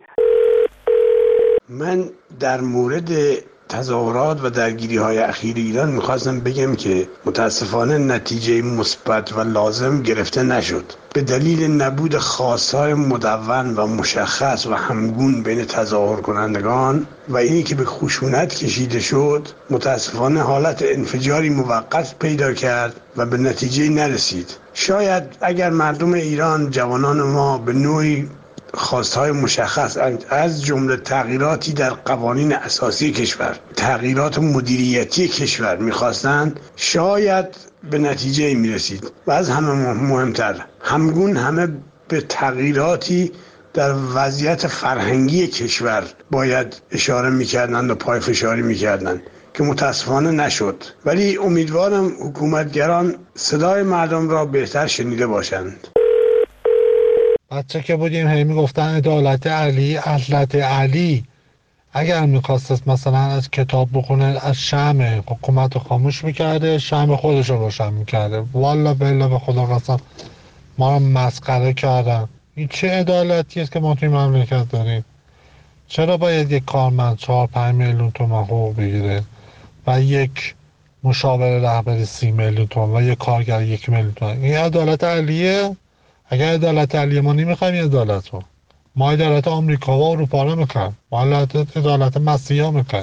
من در مورد تظاهرات و درگیری‌های اخیر ایران می‌خواستم بگم که متاسفانه نتیجه مثبت و لازم گرفته نشد به دلیل نبود خواست‌های مدون و مشخص و همگون بین تظاهر کنندگان و اینی که به خشونت کشیده شد. متاسفانه حالت انفجاری موقت پیدا کرد و به نتیجه نرسید. شاید اگر مردم ایران، جوانان ما به نوعی خواستهای مشخص از جمله تغییراتی در قوانین اساسی کشور، تغییرات مدیریتی کشور میخواستند، شاید به نتیجه میرسید. و از همه مهمتر همگون همه به تغییراتی در وضعیت فرهنگی کشور باید اشاره میکردند و پای فشاری میکردند که متاسفانه نشد. ولی امیدوارم حکومتگران صدای مردم را بهتر شنیده باشند. بچه که بودیم هی میگفتن عدالت علی، عدالت علی. اگر میخواست مثلا از کتاب بخونه، از شمع حکومت رو خاموش میکرده، شمع خودش رو روشن میکرده. والا بلا به خدا قسم ما رو مسخره کردن. این چه عدالتی است که ما توی مملکت داریم؟ چرا باید یک کارمند 4-5 میلیون تومان حقوق بگیره و یک مشاور رهبری 30 میلیون تومان و یک کارگر 1 میلیون تومان؟ این عدالت علیه؟ اگر عدالت علیه ما نمیخوایم این عدالت رو، ما عدالت آمریکا و اروپا رو میخوایم، ما عدالت مسیحی ها میخوایم.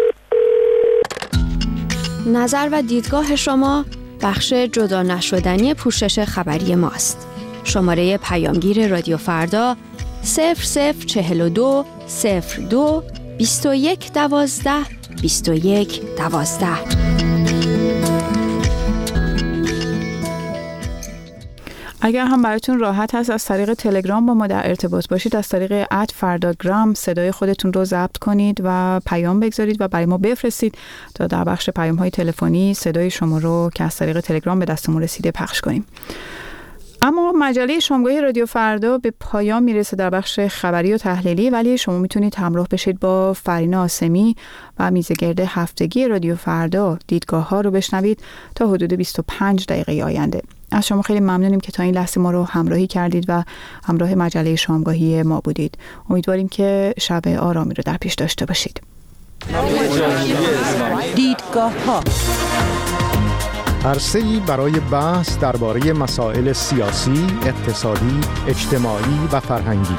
نظر و دیدگاه شما بخش جدا نشدنی پوشش خبری ماست. شماره پیامگیر رادیو فردا 0042 02 21 12 21 12. اگر هم براتون راحت هست از طریق تلگرام با ما در ارتباط باشید، از طریق @فرداگرام صدای خودتون رو ضبط کنید و پیام بگذارید و برای ما بفرستید تا در بخش پیام‌های تلفنی صدای شما رو که از طریق تلگرام به دستمون رسیده پخش کنیم. اما مجله شامگاهی رادیو فردا به پایان میرسه در بخش خبری و تحلیلی، ولی شما میتونید همراه بشید با فرین آسمی و میزگرد هفتگی رادیو فردا دیدگاه ها رو بشنوید تا حدود 25 دقیقه آینده. از شما خیلی ممنونیم که تا این لحظه ما رو همراهی کردید و همراه مجله شامگاهی ما بودید. امیدواریم که شب آرامی رو در پیش داشته باشید. دیدگاه ها، عرصه‌ای برای بحث درباره مسائل سیاسی، اقتصادی، اجتماعی و فرهنگی.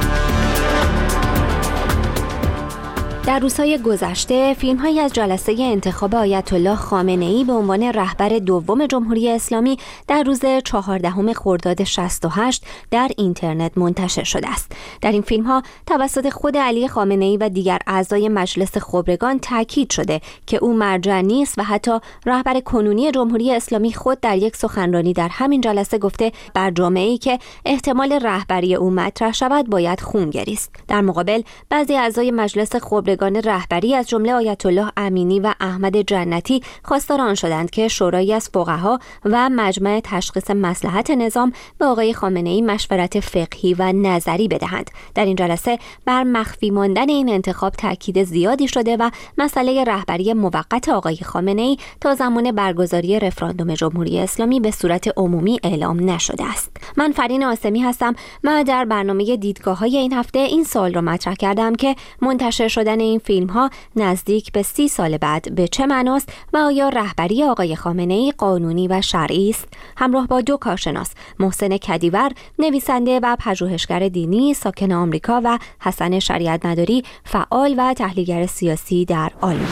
در روزهای گذشته فیلم‌هایی از جلسه انتخاب آیت الله خامنه‌ای به عنوان رهبر دوم جمهوری اسلامی در روز 14 خرداد 68 در اینترنت منتشر شده است. در این فیلم‌ها توسط خود علی خامنه‌ای و دیگر اعضای مجلس خبرگان تاکید شده که او مرجع نیست و حتی رهبر کنونی جمهوری اسلامی خود در یک سخنرانی در همین جلسه گفته بر جامعه‌ای که احتمال رهبری او مطرح شود باید خون گریست. در مقابل بعضی اعضای مجلس خبرگان رهبری از جمله آیت الله امینی و احمد جنتی خواستار آن شدند که شورایی از فقها و مجمع تشخیص مصلحت نظام به آقای خامنه‌ای مشورت فقهی و نظری بدهند. در این جلسه بر مخفی ماندن این انتخاب تاکید زیادی شده و مسئله رهبری موقت آقای خامنه‌ای تا زمان برگزاری رفراندوم جمهوری اسلامی به صورت عمومی اعلام نشده است. من فرین آسمی هستم و در برنامه دیدگاه‌های این هفته این سوال را مطرح کردم که منتشر شدن این فیلم ها نزدیک به 30 سال بعد به چه معناست و آیا رهبری آقای خامنه‌ای قانونی و شرعی است؟ همراه با دو کارشناس، محسن کدیور نویسنده و پژوهشگر دینی ساکن آمریکا و حسن شریعت مداری فعال و تحلیلگر سیاسی در آلمان.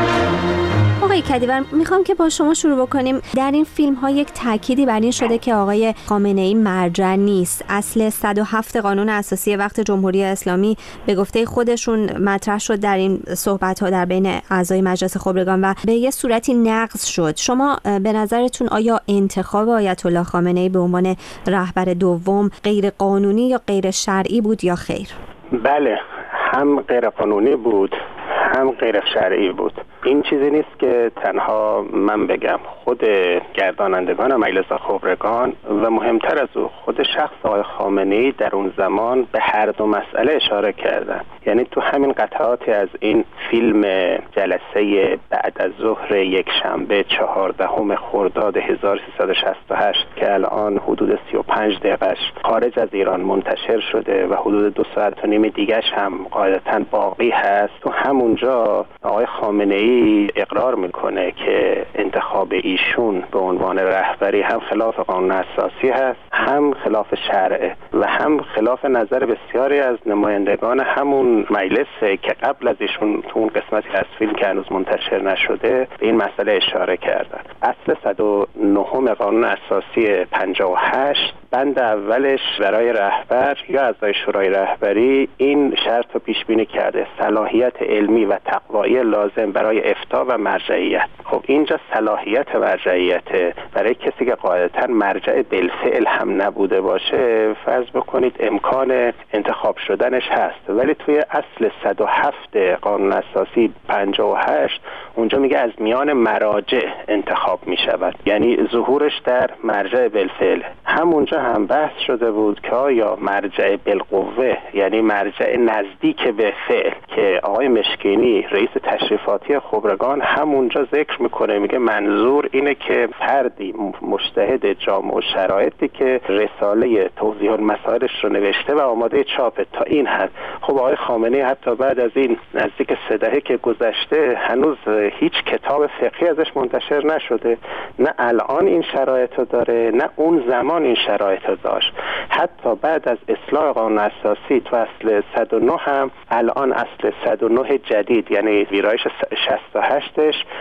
آقای کدیور، میخوام که با شما شروع بکنیم. در این فیلم ها یک تأکیدی بر این شده که آقای خامنه‌ای مرجع نیست. اصل 107 قانون اساسی وقت جمهوری اسلامی به گفته خودشون مطرح شد در این صحبت ها در بین اعضای مجلس خبرگان و به یه صورتی نقض شد. شما به نظرتون آیا انتخاب آیت الله خامنه‌ای به عنوان رهبر دوم غیر قانونی یا غیر شرعی بود یا خیر؟ بله، هم غیر قانونی بود هم غیر شرعی بود. این چیزی نیست که تنها من بگم، خود گردانندگان مجلس خبرگان و مهمتر از او خود شخص آقای خامنه‌ای در اون زمان به هر دو مسئله اشاره کردن. یعنی تو همین قطعاتی از این فیلم جلسه بعد از ظهر یک شنبه 14 خرداد 1368 که الان حدود 35 دقیقش خارج از ایران منتشر شده و حدود 2 ساعت و نیم دیگه‌اش هم قاعدتاً باقی هست، تو همونجا آقای خامنه‌ای اقرار میکنه که انتخاب ایشون به عنوان رهبری هم خلاف قانون اساسی هست، هم خلاف شرع و هم خلاف نظر بسیاری از نمایندگان همون مجلسه که قبل از ایشون تو اون قسمتی از فیلم که هنوز منتشر نشده به این مسئله اشاره کردن. اصل 109 قانون اساسی 58 بند اولش برای رهبر یا اعضای شورای رهبری این شرط رو پیش بینی کرده: صلاحیت علمی و تقوایی لازم برای افتاء و مرجعیت. خب اینجا صلاحیت مرجعیت برای کسی که قاعدتاً مرجع بالفعل هم نبوده باشه، فرض بکنید امکان انتخاب شدنش هست، ولی توی اصل 107 قانون اساسی 58 اونجا میگه از میان مراجع انتخاب میشود، یعنی ظهورش در مرجع بالفعل. همونجا هم بحث شده بود که آیا مرجع بالقوه، یعنی مرجع نزدیک به فعل، که آقای مشکینی رئیس تشریفاتی خبرگان همونجا ذکر میکنه، میگه منظور اینه که فردی مجتهد جامع و شرایطی که رساله توضیح المسائلش رو نوشته و آماده چاپه تا این حد. خب آقای خامنه‌ای حتی بعد از این نزدیک 3 دهه که گذشته هنوز هیچ کتاب فقهی ازش منتشر نشده، نه الان این شرایط رو داره نه اون زمان این شرایط رو داشت. حتی بعد از اصلاح قانون اساسی تو اصل 109 هم الان اصل 109 جدید، یعنی ویرایش 68ش شده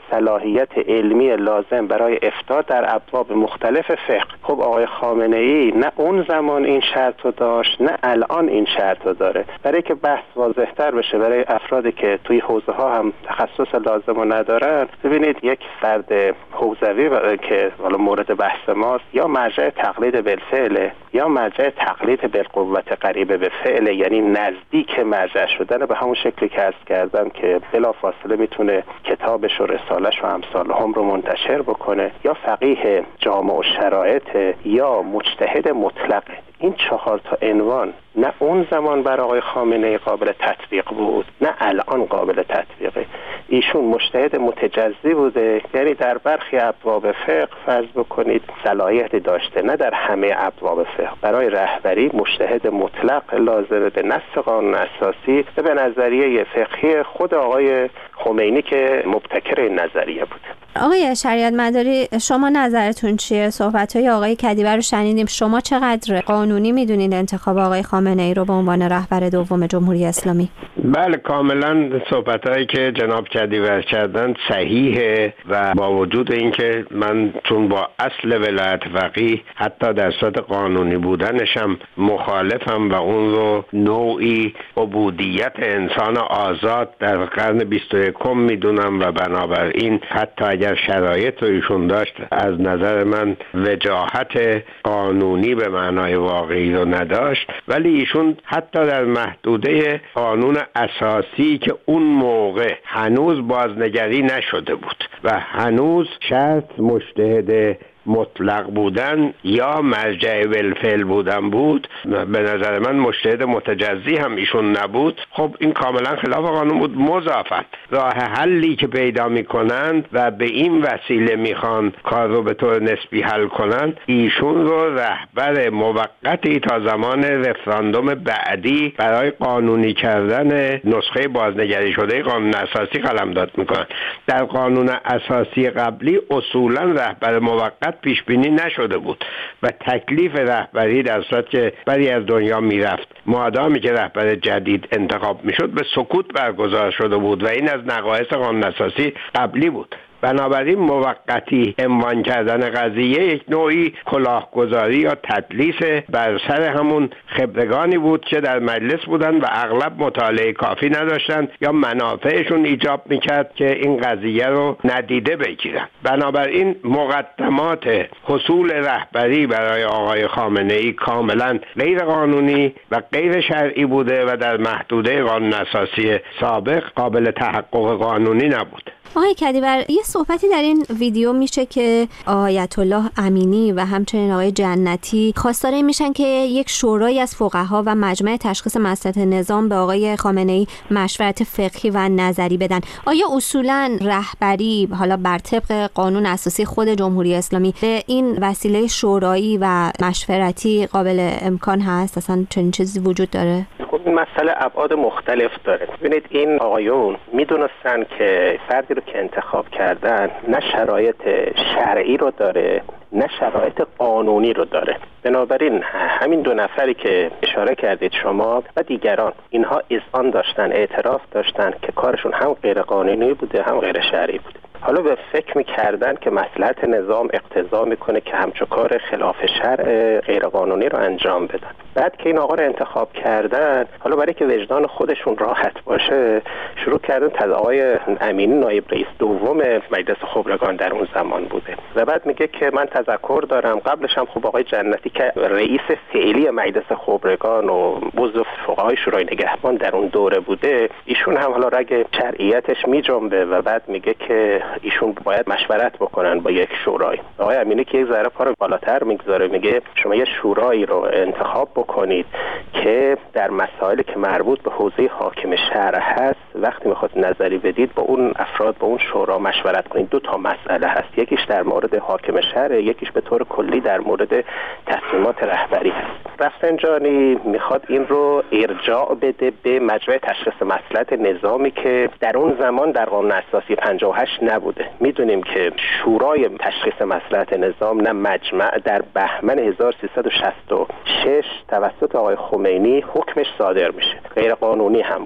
صلاحیت علمی لازم برای افتاء در ابواب مختلف فقه. خب آقای خامنه‌ای نه اون زمان این شرط رو داشت نه الان این شرط رو داره. برای که بحث واضح‌تر بشه برای افرادی که توی حوزه ها هم تخصص لازم رو ندارن، ببینید یک فرد حوزوی که حالا مورد بحث ماست یا مرجع تقلید بالفعل یا مرجع تقلید بالقوت قریبه به فعل، یعنی نزدیک مرجع شدن به همون شکلی که عرض کردم که بلافاصله میتونه کتابش و رسالش و امثال هم رو منتشر بکنه، یا فقیه جامع و شرایط یا مجتهد مطلق. این 4 عنوان نه اون زمان برای آقای خامنه‌ای قابل تطبیق بود نه الان قابل تطبیقه. ایشون مجتهد متجزی بوده، یعنی در برخی ابواب فقه فرض بکنید صلاحیت داشته، نه در همه ابواب فقه. برای رهبری مجتهد مطلق لازمه به نص قانون اساسی و به نظریه فقهی خود آقای خمینی که مبتکر این نظریه بود. آقای شریعت مداری، شما نظرتون چیه؟ صحبت‌های آقای کدیور رو شنیدیم. شما چقدر قانونی میدونید انتخاب آقای خامنه‌ای رو به عنوان رهبر دوم جمهوری اسلامی؟ بله، کاملا صحبت‌هایی که جناب کدیور کردن صحیحه و با وجود اینکه من چون با اصل ولایت فقیه حتی در صورت قانونی بودنشم مخالفم و اون رو نوعی عبودیت انسان آزاد در قرن 21 میدونم و بنابراین حتی اگر شرایط رو ایشون داشت از نظر من وجاهت قانونی به معنای واقعی رو نداشت، ولی ایشون حتی در محدوده قانون اساسی که اون موقع هنوز بازنگری نشده بود و هنوز شرط مجتهد مطلق بودن یا مرجع بالفعل بودن بود، به نظر من مجتهد متجزی هم ایشون نبود. خب این کاملا خلاف قانون بود. مضافاً راه حلی که پیدا میکنند و به این وسیله میخوان کار رو به طور نسبی حل کنند، ایشون رو رهبر موقتی تا زمان رفراندوم بعدی برای قانونی کردن نسخه بازنگری شده قانون اساسی قلمداد میکنند. در قانون اساسی قبلی اصولا رهبر موقت پیش بینی نشده بود و تکلیف رهبری در صورت که بری از دنیا میرفت مادامی که رهبر جدید انتخاب میشد به سکوت برگزار شده بود و این از نقایص قانون اساسی قبلی بود. بنابراین موقتی عنوان کردن قضیه یک نوعی کلاهگذاری یا تدلیس بر سر همون خبرگانی بود که در مجلس بودن و اغلب مطالعه کافی نداشتن یا منافعشون ایجاب میکرد که این قضیه رو ندیده بگیرن. بنابراین مقدمات حصول رهبری برای آقای خامنه‌ای کاملا غیر قانونی و غیر شرعی بوده و در محدوده قانون اساسی سابق قابل تحقق قانونی نبود. آقای کدیور، یه صحبتی در این ویدیو میشه که آیت الله امینی و همچنین آقای جنتی خواستار این میشن که یک شورای از فقها و مجمع تشخیص مصلحت نظام به آقای خامنه‌ای مشورت فقهی و نظری بدن. آیا اصولاً رهبری حالا بر طبق قانون اساسی خود جمهوری اسلامی به این وسیله شورایی و مشورتی قابل امکان هست؟ اصلا چنین چیزی وجود داره؟ این مسئله ابعاد مختلف داره. ببینید این آقایون میدونستن که فردی رو که انتخاب کردن نه شرایط شرعی رو داره نه شرایط قانونی رو داره. بنابراین همین 2 نفری که اشاره کردید شما و دیگران، اینها اذعان داشتن، اعتراف داشتن که کارشون هم غیر قانونی بوده هم غیر شرعی بوده. حالا به فکر می‌کردن که مصلحت نظام اقتضا میکنه که همچون کار خلاف شرع غیر قانونی رو انجام بدن. بعد که این آقا رو انتخاب کردن، حالا برای که وجدان خودشون راحت باشه شروع کردن تا آقای امینی نایب رئیس دوم مجلس خبرگان در اون زمان بوده و بعد میگه که من تذکر دارم قبلش هم خب آقای جنتی که رئیس فعلی مجلس خبرگان و عضو فقهای شورای نگهبان در اون دوره بوده، ایشون هم حالا رگ شرعیتش میجنبه و بعد میگه که ایشون باید مشورت بکنن با یک شورای. آقای امینی که یک ذره پا رو بالاتر میگذاره، میگه شما یه شورایی رو انتخاب بکنید که در مسائلی که مربوط به حوزه حاکم شهر هست وقتی میخواد نظری بدید با اون افراد با اون شورا مشورت کنید. 2 مسئله هست، یکیش در مورد حاکم شهر، یکیش به طور کلی در مورد تصمیمات رهبری هست. رفسنجانی میخواد این رو ارجاع بده به مجمع تشخیص مصلحت نظامی که در اون زمان در قانون اساسی 58 نبوده. میدونیم که شورای تشخیص مصلحت نظام نه مجمع در بهمن 1366 توسط آقای خمینی حکمش صادر میشه، غیر قانونی هم بوده.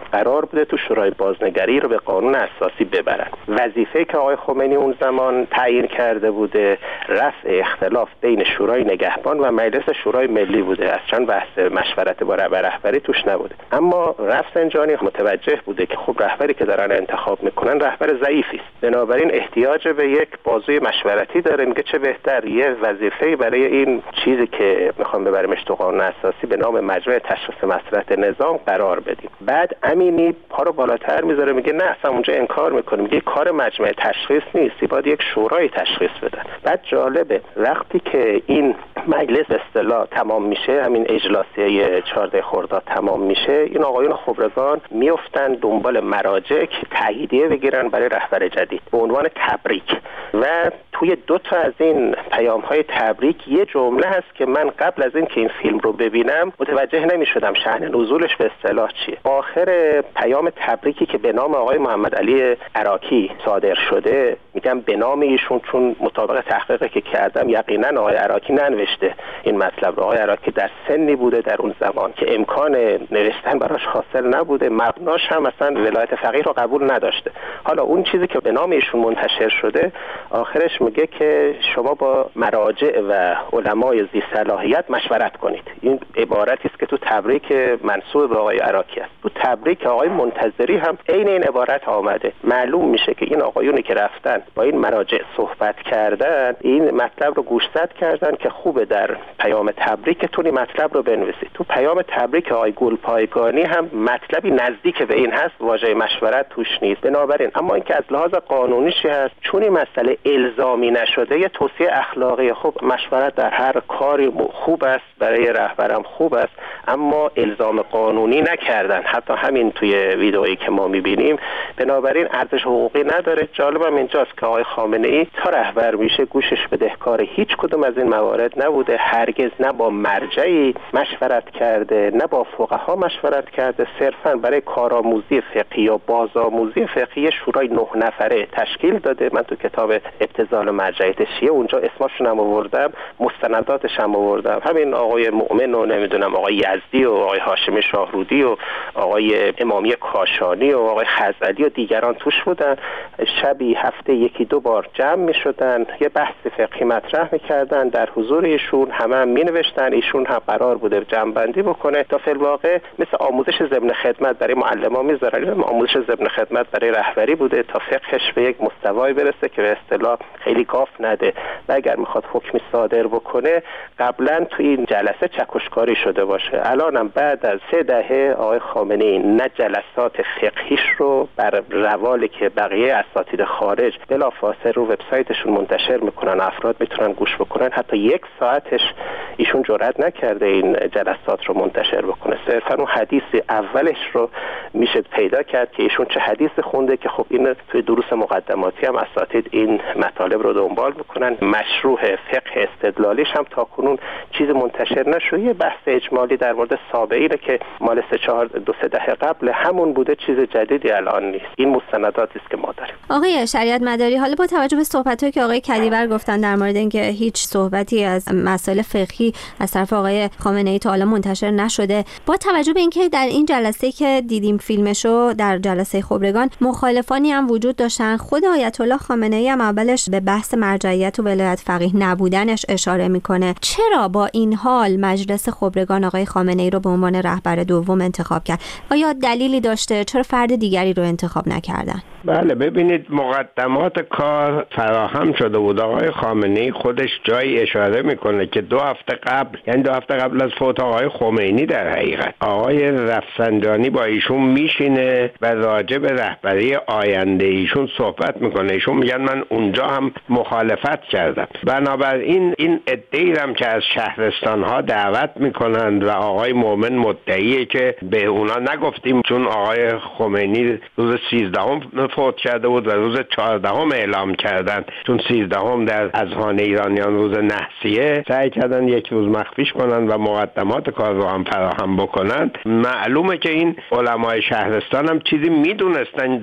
قرار بوده تو شورای بازنگری رو به قانون اساسی ببرن. وظیفه‌ای که آقای خمینی اون زمان تعیین کرده بوده رفع اختلاف بین شورای نگهبان و مجلس شورای ملی بوده، از چند بحث مشورت با رهبری توش نبوده. اما رفسنجانی متوجه بوده که خب رهبری که دارن انتخاب میکنن رهبر ضعیفی است، بنابراین احتیاج به یک بازوی مشورتی داره. میگه چه بهتر یه وظیفه برای این چیزی که میخوام ببریمش تو قانون اساسی به نام مجمع تشخیص مصلحت نظام قرار بدیم. بعد امینی پا رو بالاتر میذاره، میگه نه اصلا اونجا انکار میکنه، میگه کار مجمع تشخیص نیست، باید یک شورای تشخیص بدن. بعد جالبه وقتی که این مجلس به اصطلاح تمام میشه، همین اجلاسیه 14 خرداد تمام میشه، این آقایون خبرگان میافتن دنبال مراجع که تاییدیه بگیرن برای رهبر جدید به عنوان تبریک. و توی 2 تا از این پیام‌های تبریک یه جمله هست که من قبل از این که این فیلم رو ببینم متوجه نمی‌شدم شأن نزولش به اصطلاح چیه. آخر پیام تبریکی که به نام آقای محمد علی عراقی صادر شده، میگم به نام ایشون چون مطابق تحقیقی که کردم یقینا آقای عراقی ننوشته این مطلب رو. آقای عراقی در سنی بوده در اون زمان که امکان نوشتن براش حاصل نبوده، مبناش هم مثلا ولایت فقیه رو قبول نداشته. حالا اون چیزی که به نام ایشون منتشر شده آخرش میگه که شما با مراجع و علمای ذی صلاحیت مشورت کنید. این عبارتی است که تو تبریک منسوب به آقای عراقی است. تو تبریک آقای منتظری هم عین این عبارت آمده. معلوم میشه که این آقایونی که رفتن با این مراجع صحبت کردن این مطلب رو گوشزد کردن که خوبه در پیام تبریکتون این مطلب رو بنویسید. تو پیام تبریک آقای گلپایگانی هم مطلبی نزدیک به این هست، واژه مشورت توش نیست. بنابراین اما اینکه از لحاظ قانونیش هست، چون این مسئله الزامی نشده، یه توصیه اخلاقی. خب مشورت در هر کاری خوب است، برای رهبرم خوب است، اما الزام قانونی نکردن. حتی همین توی ویدئویی که ما میبینیم بنابراین ارزش حقوقی نداره. جالبم اینجاست که آقای خامنه‌ای تا رهبر میشه گوشش بدهکار هیچ کدوم از این موارد نبوده. هرگز نه با مرجعی مشورت کرده نه با فقها مشورت کرده. صرفا برای کارآموزی فقهی یا بازآموزی فقهی شورای 9 نفره تشکیل داده. من تو کتاب ابتذال مرجعیت شیعه اونجا اسمشون هم آوردم، مستنداتش هم آوردم. همین آقای مؤمن و نمیدونم آقای یزدی و آقای هاشمی شاهرودی و آقای امامی کاشانی و آقای خزعلی و دیگران توش بودن. شبی هفته 1-2 بار جمع میشدن، یه بحث فقهی مطرح میکردن در حضور ایشون، همه مینوشتن. ایشون هم قرار بوده جمع بندی بکنه تا فی الواقع مثل آموزش ضمن خدمت برای معلما میذارن، آموزش ضمن خدمت برای رهبری بوده تا فقهش به یک مستوی برسه که به اصطلاح خیلی گاف نده و اگر میخواد حکمی صادر بکنه قبلا توی این جلسه چکشکاری شده باشه. الانم بعد از 3 دهه آقای خامنه‌ای نه جلسات فقهیش رو بر روالی که بقیه اساتید خارج بلافاصله رو وبسایتشون منتشر میکنن، افراد میتونن گوش بکنن، حتی 1 ساعتش ایشون جرئت نکرده این جلسات رو منتشر بکنه. صرفا اون حدیث اولش رو میشه پیدا کرد که ایشون چه حدیث خونده که خب این توی دروس مقدماتی هم اساتید این مطالب رو دنبال میکنن. مشروع فقه استدلالیش هم تاکنون چیز منتشر نشده. یه بحث اجمالی در مورد سابقینه که مال 2-3 دهه قبل همون بوده، چیز جدیدی الان نیست. این مستنداتی است که ما داریم. آقای شریعت مداری، حالا با توجه به صحبتایی که آقای کدیور گفتن در مورد اینکه هیچ صحبتی از مسائل فقهی از طرف آقای خامنه‌ای تا حالا منتشر نشده، با توجه به اینکه در این جلسه که دیدیم فیلمشو در جلسه خبرگان مخالفانی هم وجود داشتن، خود آیت الله خامنه‌ای هم اولش به بحث مرجعیت و ولایت فقیه نبودنش اشاره میکنه. چرا با این حال مجلس خبرگان آقای خامنه‌ای رو به عنوان رهبر دوم انتخاب کرد؟ آیا دلیلی داشته؟ چرا فرد دیگری رو انتخاب نکردن؟ بله، ببینید مقدمات کار فراهم شده بود. آقای خامنه‌ای خودش جایی اشاره میکنه که 2 هفته قبل، یعنی 2 هفته قبل از فوت آقای خمینی، در حقیقت آقای رفسنجانی با ایشون میشینه و راجع به رهبری آینده ایشون صحبت میکنه. ایشون میگن من اونجا هم مخالفت کردم. بنابراین این عده‌ای هم که از شهرستان ها دعوت میکنند و آقای مؤمن مدعیه که به اونا نگفتیم چون آقای خمینی روز 13 فوت کرده بود و روز 14 اعلام کردن، چون 13 در اذهان ایرانیان روز نحسیه، سعی کردن 1 روز مخفیش کنن و مقدمات کار رو هم فراهم بکنن. معلومه که این علمای شهرستان هم چیزی میدونستن، وگرنه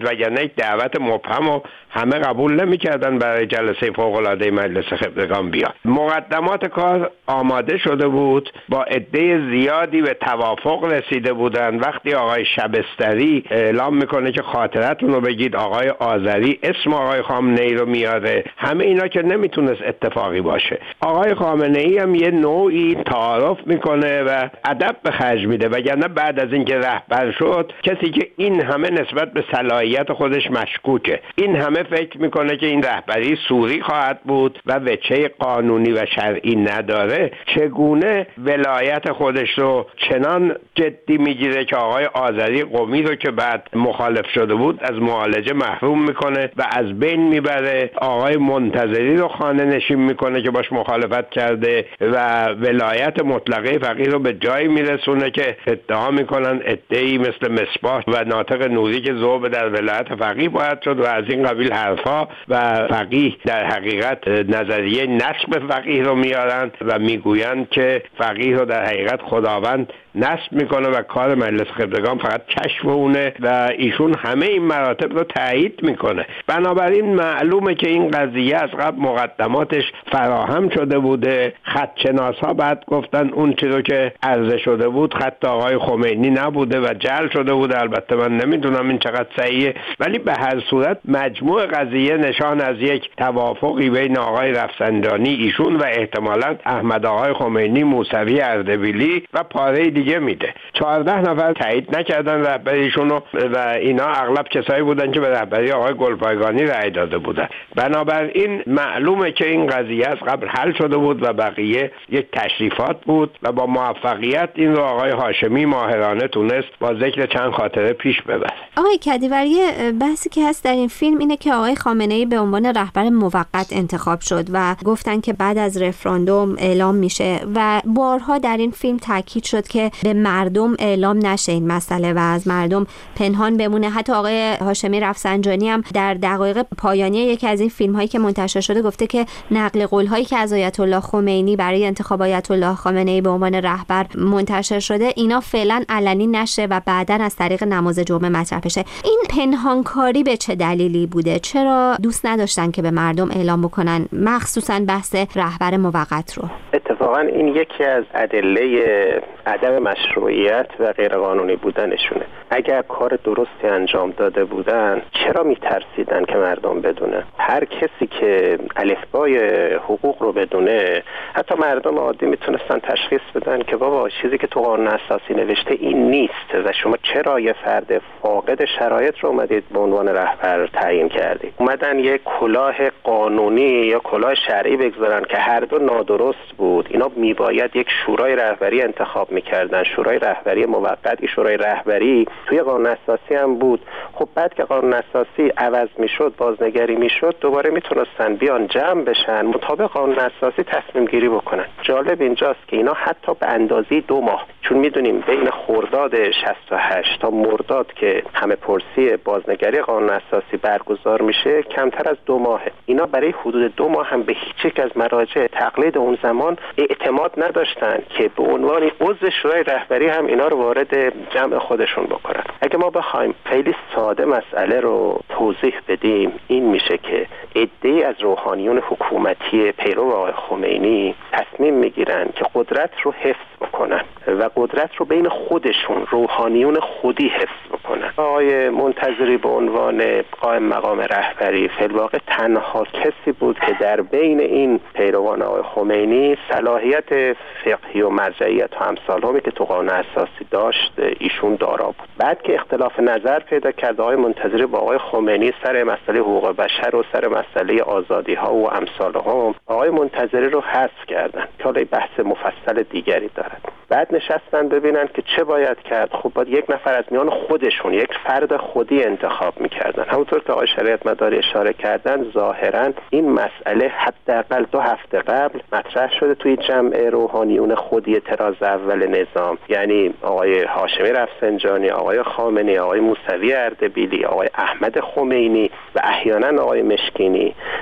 یک دعوت مبهم و همه قبول نمی‌کردن برای جلسه فوق‌العاده مجلس خبرگان بیاد. مقدمات کار آماده شده بود، با عده زیادی به توافق رسیده بودن. وقتی آقای شبستری اعلام میکنه که خاطرتون رو بگید، آقای آذری اسم آقای خامنه‌ای رو میاره، همه اینا که نمیتونست اتفاقی باشه. آقای خامنه‌ای هم یه نوعی تعارف میکنه و ادب به خرج میده، وگرنه بعد از اینکه رهبر شد، کسی که این همه نسبت به صلاحیت خودش مشکوکه، این همه فکر میکنه که این رهبری سوری خواهد بود و وجه قانونی و شرعی نداره، چگونه ولایت خودش رو چنان جدی میگیره که آقای آذری قمی رو که بعد مخالف شده بود از معالجه محروم میکنه و از بین میبره، آقای منتظری رو خانه نشین میکنه که باش مخالفت کرده و ولایت مطلقه فقیه رو به جایی میرسونه که ادعا میکنن ادعی مثل مصباح و ناطق نوری که ذوب در ولایت فقیه باید شد و از این قبیل حرفا و فقیه در حقیقت نظریه نسب فقیه رو میارن و میگویند که فقیه رو در حقیقت خداوند نسب میکنه و کار مجلس خبرگان فقط کشف اونه و ایشون همه این مراتب رو تایید میکنه. بنابراین معلومه که این قضیه از قبل مقدماتش فراهم شده بوده. خط‌شناسا بعد گفتن اون چیزی که عرضه شده بود خط آقای خمینی نبوده و جعل شده بوده. البته من نمیدونم این چقدر صحیحه، ولی به هر صورت مجموع قضیه نشان از یک توافقی بین آقای رفسنجانی ایشون و احتمالاً احمد آقای خمینی موسوی اردبیلی و پاره دیگه میده. 14 نفر تایید نکردن رهبریشون و اینا اغلب کسایی بودن که به رهبری آقای گلپایگانی رأی داده بودن. بنابراین معلومه که این قضیه از قبل حل شده بود و بقیه یک تشریفات بود و با موفقیت این رو آقای هاشمی ماهرانه تونست با ذکر چند خاطره پیش ببره. آقای کدیوری، بحثی که هست در این فیلم اینه که آقای خامنه‌ای به عنوان رهبر موقت انتخاب شد و گفتن که بعد از رفراندوم اعلام میشه و بارها در این فیلم تاکید شد که به مردم اعلام نشه این مسئله و از مردم پنهان بمونه. حتی آقای هاشمی رفسنجانی هم در دقایق پایانی یکی از این فیلم‌هایی که منتشر شده گفته که نقل قول‌هایی که از آیت الله خمینی برای انتخاب آیت الله خامنه‌ای به عنوان رهبر منتشر شده اینا فعلا علنی نشه و بعداً از طریق نماز جمعه مطرح بشه. این پنهانکاری به چه دلیلی بوده؟ چرا دوست نداشتن که به مردم اعلام بکنن، مخصوصاً بحث رهبر موقت رو؟ اتفاقاً این یکی از ادله عدم مشروعیت و غیرقانونی بودنشونه. اگر کار درستی انجام داده بودن چرا میترسیدن که مردم بدونه؟ هر کسی که الفبای حقوق رو بدونه، حتی مردم عادی میتونستن تشخیص بدن که بابا چیزی که تو قانون اساسی نوشته این نیست و شما چرا یه فرد فاقد شرایط رو اومدید به عنوان رهبر تعیین کردید. اومدن یک کلاه قانونی یا کلاه شرعی بگذارن که هر دو نادرست بود. اینا میباید یک شورای رهبری انتخاب میکردن، شورای رهبری موقت. شورای رهبری توی قانون اساسی هم بود. خب بعد که قانون اساسی عوض میشد، بازنگری میشد، دوباره میتونستن بیان جمع بشن، مطابق قانون اساسی تصمیم گیری بکنن. جالب اینجاست که اینا حتی به اندازه 2 ماه، چون میدونیم بین خرداد 68 تا مرداد که همه پرسی بازنگری قانون اساسی برگزار میشه کمتر از 2 ماهه. اینا برای حدود 2 ماه هم به هیچ یک از مراجع تقلید اون زمان اعتماد نداشتن که به عنوان عضو شورای رهبری هم اینا رو وارد جمع خودشون بکنن. اگه ما بخوایم خیلی ساده مسئله رو توضیح بدیم، این میشه که عده‌ای از روحانیون حکومتی پیرو آقای خمینی تصمیم میگیرن که قدرت رو حفظ بکنن و قدرت رو بین خودشون روحانیون خودی حفظ بکنن. آقای منتظری به عنوان قائم مقام رهبری فی الواقع تنها کسی بود که در بین این پیروان آقای خمینی صلاحیت فقهی و مرجعیت و امثالهمی که تو قانون اساسی داشت ایشون دارا بود. بعد که اختلاف نظر پیدا کرد آقای منتظری با آقای خمینی سر مسئله حقوق بشر و سر مسئله آزادی ها و امثالهم، آقای منتظری رو حذف کردن که حالا بحث مفصل دیگری دارد. بعد نشستن ببینن که چه باید کرد. خب باید یک نفر از میان خودشون، یک فرد خودی انتخاب میکردن. همونطور که آقای شریعت مداری اشاره کردن، ظاهرا این مسئله حداقل 2 هفته قبل مطرح شده توی جمع روحانیون خودی طراز اول نظام، یعنی آقای هاشمی رفسنجانی، آقای خامنه‌ای، آقای موسوی اردبیلی، آقای احمد خمینی و احیانا آقای مشکینی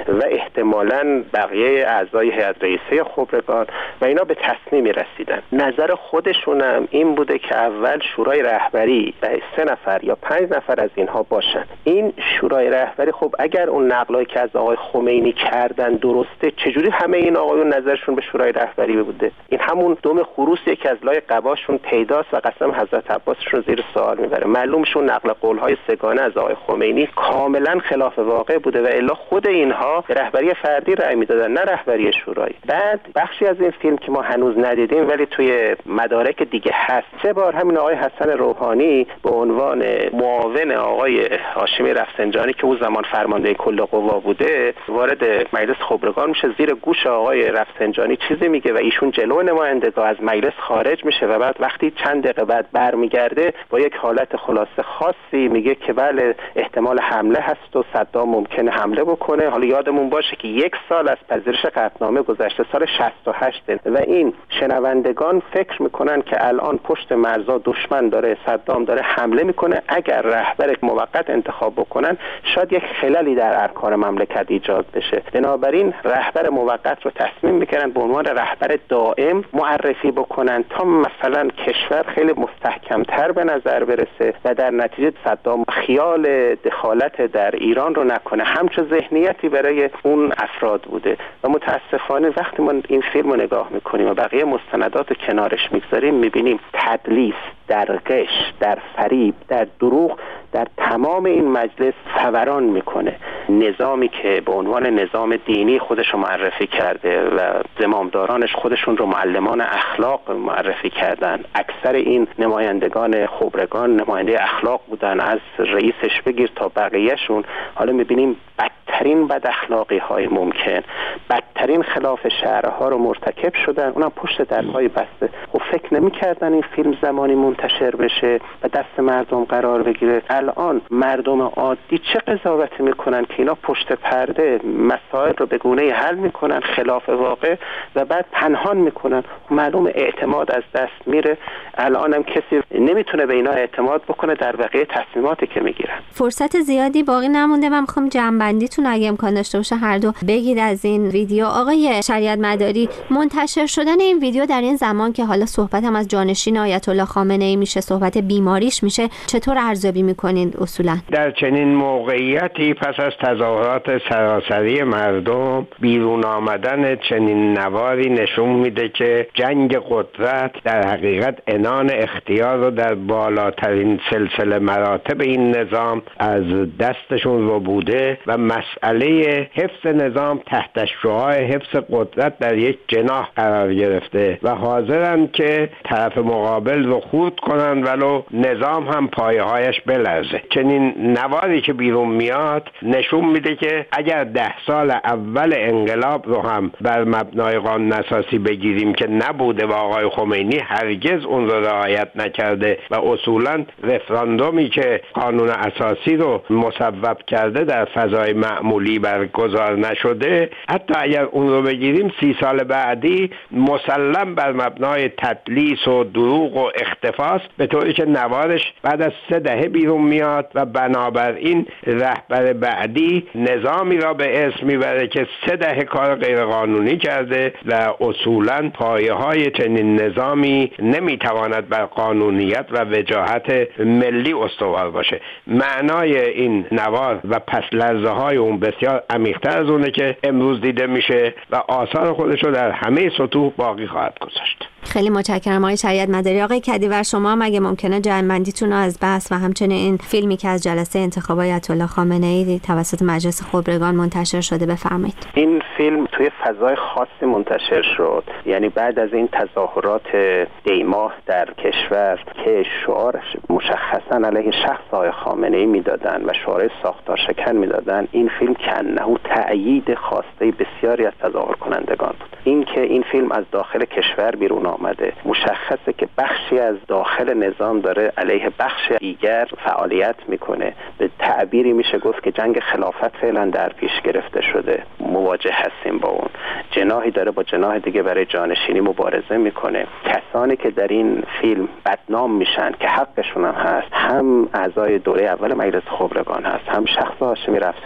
و احتمالاً بقیه اعضای هیئت رئیسه خبرگان و اینا به تصمیمی رسیدن. نظر خودشونم این بوده که اول شورای رهبری به 3 نفر یا 5 نفر از اینها باشن. این شورای رهبری خب اگر اون نقلایی که از آقای خمینی کردن درسته، چجوری همه این آقایون نظرشون به شورای رهبری بوده؟ این همون دم خروسی که از لای قباشون پیداست و قسم حضرت عباسشون زیر سوال میبره. معلومشون نقل قولهای سگانه از آقای خمینی کاملا خلاف واقع بوده و الا خود اینها به رهبری فردی رأی میدادن، نه رهبری شورایی. بعد بخشی از این فیلم که ما هنوز ندیدیم ولی توی مدارک دیگه هست، 3 بار همین آقای حسن روحانی به عنوان معاون آقای هاشمی رفسنجانی که اون زمان فرمانده کل قوا بوده وارد مجلس خبرگان میشه، زیر گوش آقای رفسنجانی چیزی میگه و ایشون جلو نمایندگان از مجلس خارج میشه و بعد وقتی چند دقیقه بعد برمیگرده با یک حالت خلاصه خاصی میگه که بله احتمال حمله هست و صدام ممکنه حمله بکنه. حالا یادمون باشه که 1 سال از پذیرش قطعنامه گذشته، سال 68 و این شنوندگان فکر میکنن که الان پشت مرزا دشمن داره، صدام داره حمله میکنه، اگر رهبر موقت انتخاب بکنن شاید یک خللی در ارکان مملکت ایجاد بشه. بنابراین رهبر موقت رو تصمیم میکنن به عنوان رهبر دائم معرفی بکنن تا مثلا کشور خیلی مستحکمتر به نظر برسه و در نتیجه صدام خیال دخالت در ایران رو نکنه. همچون ذهنیتی برای اون افراد بوده و متاسفانه وقتی ما این فیلم رو نگاه میکنیم و بقیه مستندات رو کنارش میگذاریم میبینیم تدلیس، در غش، در فریب، در دروغ در تمام این مجلس فوران میکنه. نظامی که به عنوان نظام دینی خودش رو معرفی کرده و زمامدارانش خودشون رو معلمان اخلاق معرفی کردن، اکثر این نمایندگان خبرگان نماینده اخلاق بودن، از رئیسش بگیر تا بقیهشون. حالا میبینیم بدترین بد اخلاقی های ممکن، بدترین خلاف شرعها رو مرتکب شدن، اونم پشت درهای بسته. خب فکر نمی‌کردن این فیلم زمانی منتشر بشه و دست مردم قرار بگیره. الان مردم عادی چه قضاوتی میکنن که اینا پشت پرده مسائل رو به گونه‌ای حل میکنن خلاف واقع و بعد پنهان میکنن. معلوم اعتماد از دست میره. الانم کسی نمیتونه به اینا اعتماد بکنه در بقیه تصمیماتی که میگیرن. فرصت زیادی باقی نمونده. من میخوام جنبندیتون اگه امکان داشته باشه هر دو بگید از این ویدیو. آقای شریعت مداری، منتشر شدن این ویدیو در این زمان که حالا صحبت هم از جانشین آیت الله خامنه‌ای میشه، صحبت بیماریش میشه، چطور ارزیابی میکنین اصولا؟ در چنین موقعیتی پس از تظاهرات سراسری مردم بیرون آمدن چنین نواری نشون میده که جنگ قدرت در حقیقت عنان اختیار رو در بالاترین سلسله مراتب این نظام از دستشون رو بوده و مسئله حفظ نظام تحت شعاع حفظ قدرت در یک جناح قرار گرفته و حاضرن که طرف مقابل رو خورد کنن ولو نظام هم پایه‌هایش بلرزه. چنین نواری که بیرون میاد نشون میده که اگر 10 سال اول انقلاب رو هم بر مبنای قانون اساسی بگیریم که نبوده و آقای خمینی هرگز اون رو رعایت نکرده و اصولا رفراندومی که قانون اساسی رو مصوب کرده در فضای معمولی برگزار نشده، حتی اگر اون رو بگیریم 30 سال بعدی مسلم بر مبنای تدلیس و دروغ و اختفاست، به طوری که نوارش بعد از 3 دهه بیرون میاد و بنابراین رهبر بعدی نظامی را به اسم میبره که 3 دهه کار غیرقانونی کرده و اصولاً پایه‌های چنین نظامی نمیتواند بر قانونیت و وجاهت ملی استوار باشه. معنای این نوار و پس لرزه های اون بسیار عمیق‌تر از اونه که امروز دیده میشه و آثار خودش رو در همه سطوح باقی خواهد گذاشت. خیلی متشکرم آقای شریعت مداری. آقای کدیور، شما هم اگه ممکنه جنبندیتون رو از بحث و همچنین این فیلمی که از جلسه انتخاب آیت الله خامنه‌ای توسط مجلس خبرگان منتشر شده بفرمایید. این فیلم توی فضای خاصی منتشر شد، یعنی بعد از این تظاهرات دیماه در کشور که شعارش مشخصا علیه شخص آقای خامنه‌ای میدادن و شعار ساختار شکن میدادن، این فیلم کنه تأیید خواسته بسیاری از تظاهر کنندگان بود. این که این فیلم از داخل کشور بیرون آمده مشخصه که بخشی از داخل نظام داره علیه بخش دیگر فعالیت میکنه. به تعبیری میشه گفت که جنگ خلافت فعلا در پیش گرفته شده، مواجه هستیم با اون. جناحی داره با جناح دیگه برای جانشینی مبارزه میکنه. کسانی که در این فیلم بدنام میشن که حقشون هم هست، هم اعضای دوره اول مجلس خبرگان هست، هم شخص هاشمی رفسنجانی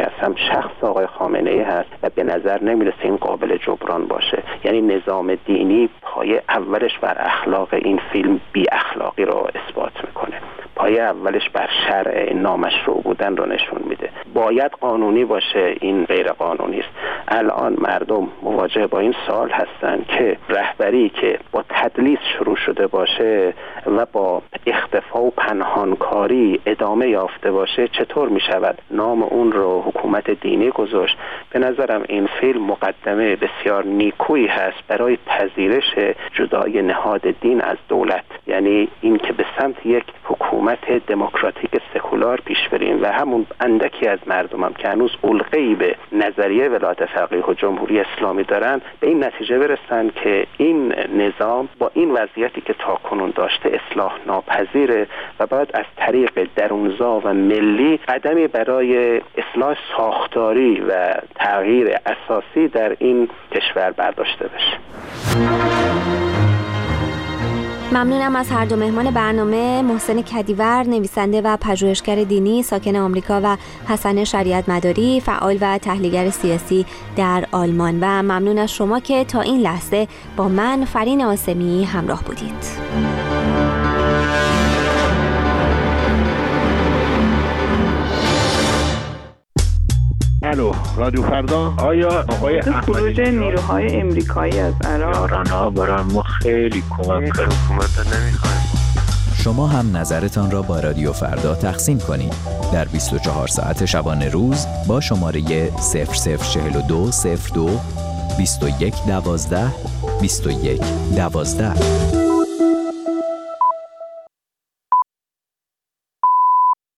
هست، هم شخص آقای خامنه‌ای هست و به نظر نمیرسه این قابل جبران باشه. یعنی نظام دینی پایه اولش بر اخلاق، این فیلم بی اخلاقی رو اثبات میکنه. پایه اولش بر شرع، نامشروع بودن رو نشون میده. باید قانونی باشه، این غیر قانونی است. الان مردم مواجه با این سوال هستن که رهبری که با تدلیس شروع شده باشه و با اختفا و پنهانکاری ادامه یافته باشه چطور میشود نام اون رو حکومت دینی گذاشت؟ به نظرم این فیلم مقدمه بسیار نیکویی هست برای پذیرش جدای نهاد دین از دولت، یعنی این که به سمت یک حکومت دموکراتیک سکولار پیش بریم و همون اندکی از مردمم که هنوز علقه‌ای به نظریه ولایت فقیه و جمهوری اسلامی دارن به این نتیجه برسن که این نظام با این وضعیتی که تاکنون داشته اصلاح ناپذیره و باید از طریق درونزا و ملی قدمی برای اصلاح ساختاری و تغییر اساسی در این کشور برداشته بشه. ممنونم از هر دو مهمان برنامه، محسن کدیور نویسنده و پژوهشگر دینی ساکن آمریکا و حسن شریعت مداری فعال و تحلیلگر سیاسی در آلمان، و ممنون از شما که تا این لحظه با من فرین آسمی همراه بودید. الو، رادیو فردا. آیا آقای خروج نیروهای امریکایی از عراق یارانا برای ما خیلی کمک کرد. حکومت نمیخوایم. شما هم نظرتان را با رادیو فردا تقسیم کنید در 24 ساعت شبانه روز با شماره 0042 02 21 12 21 12.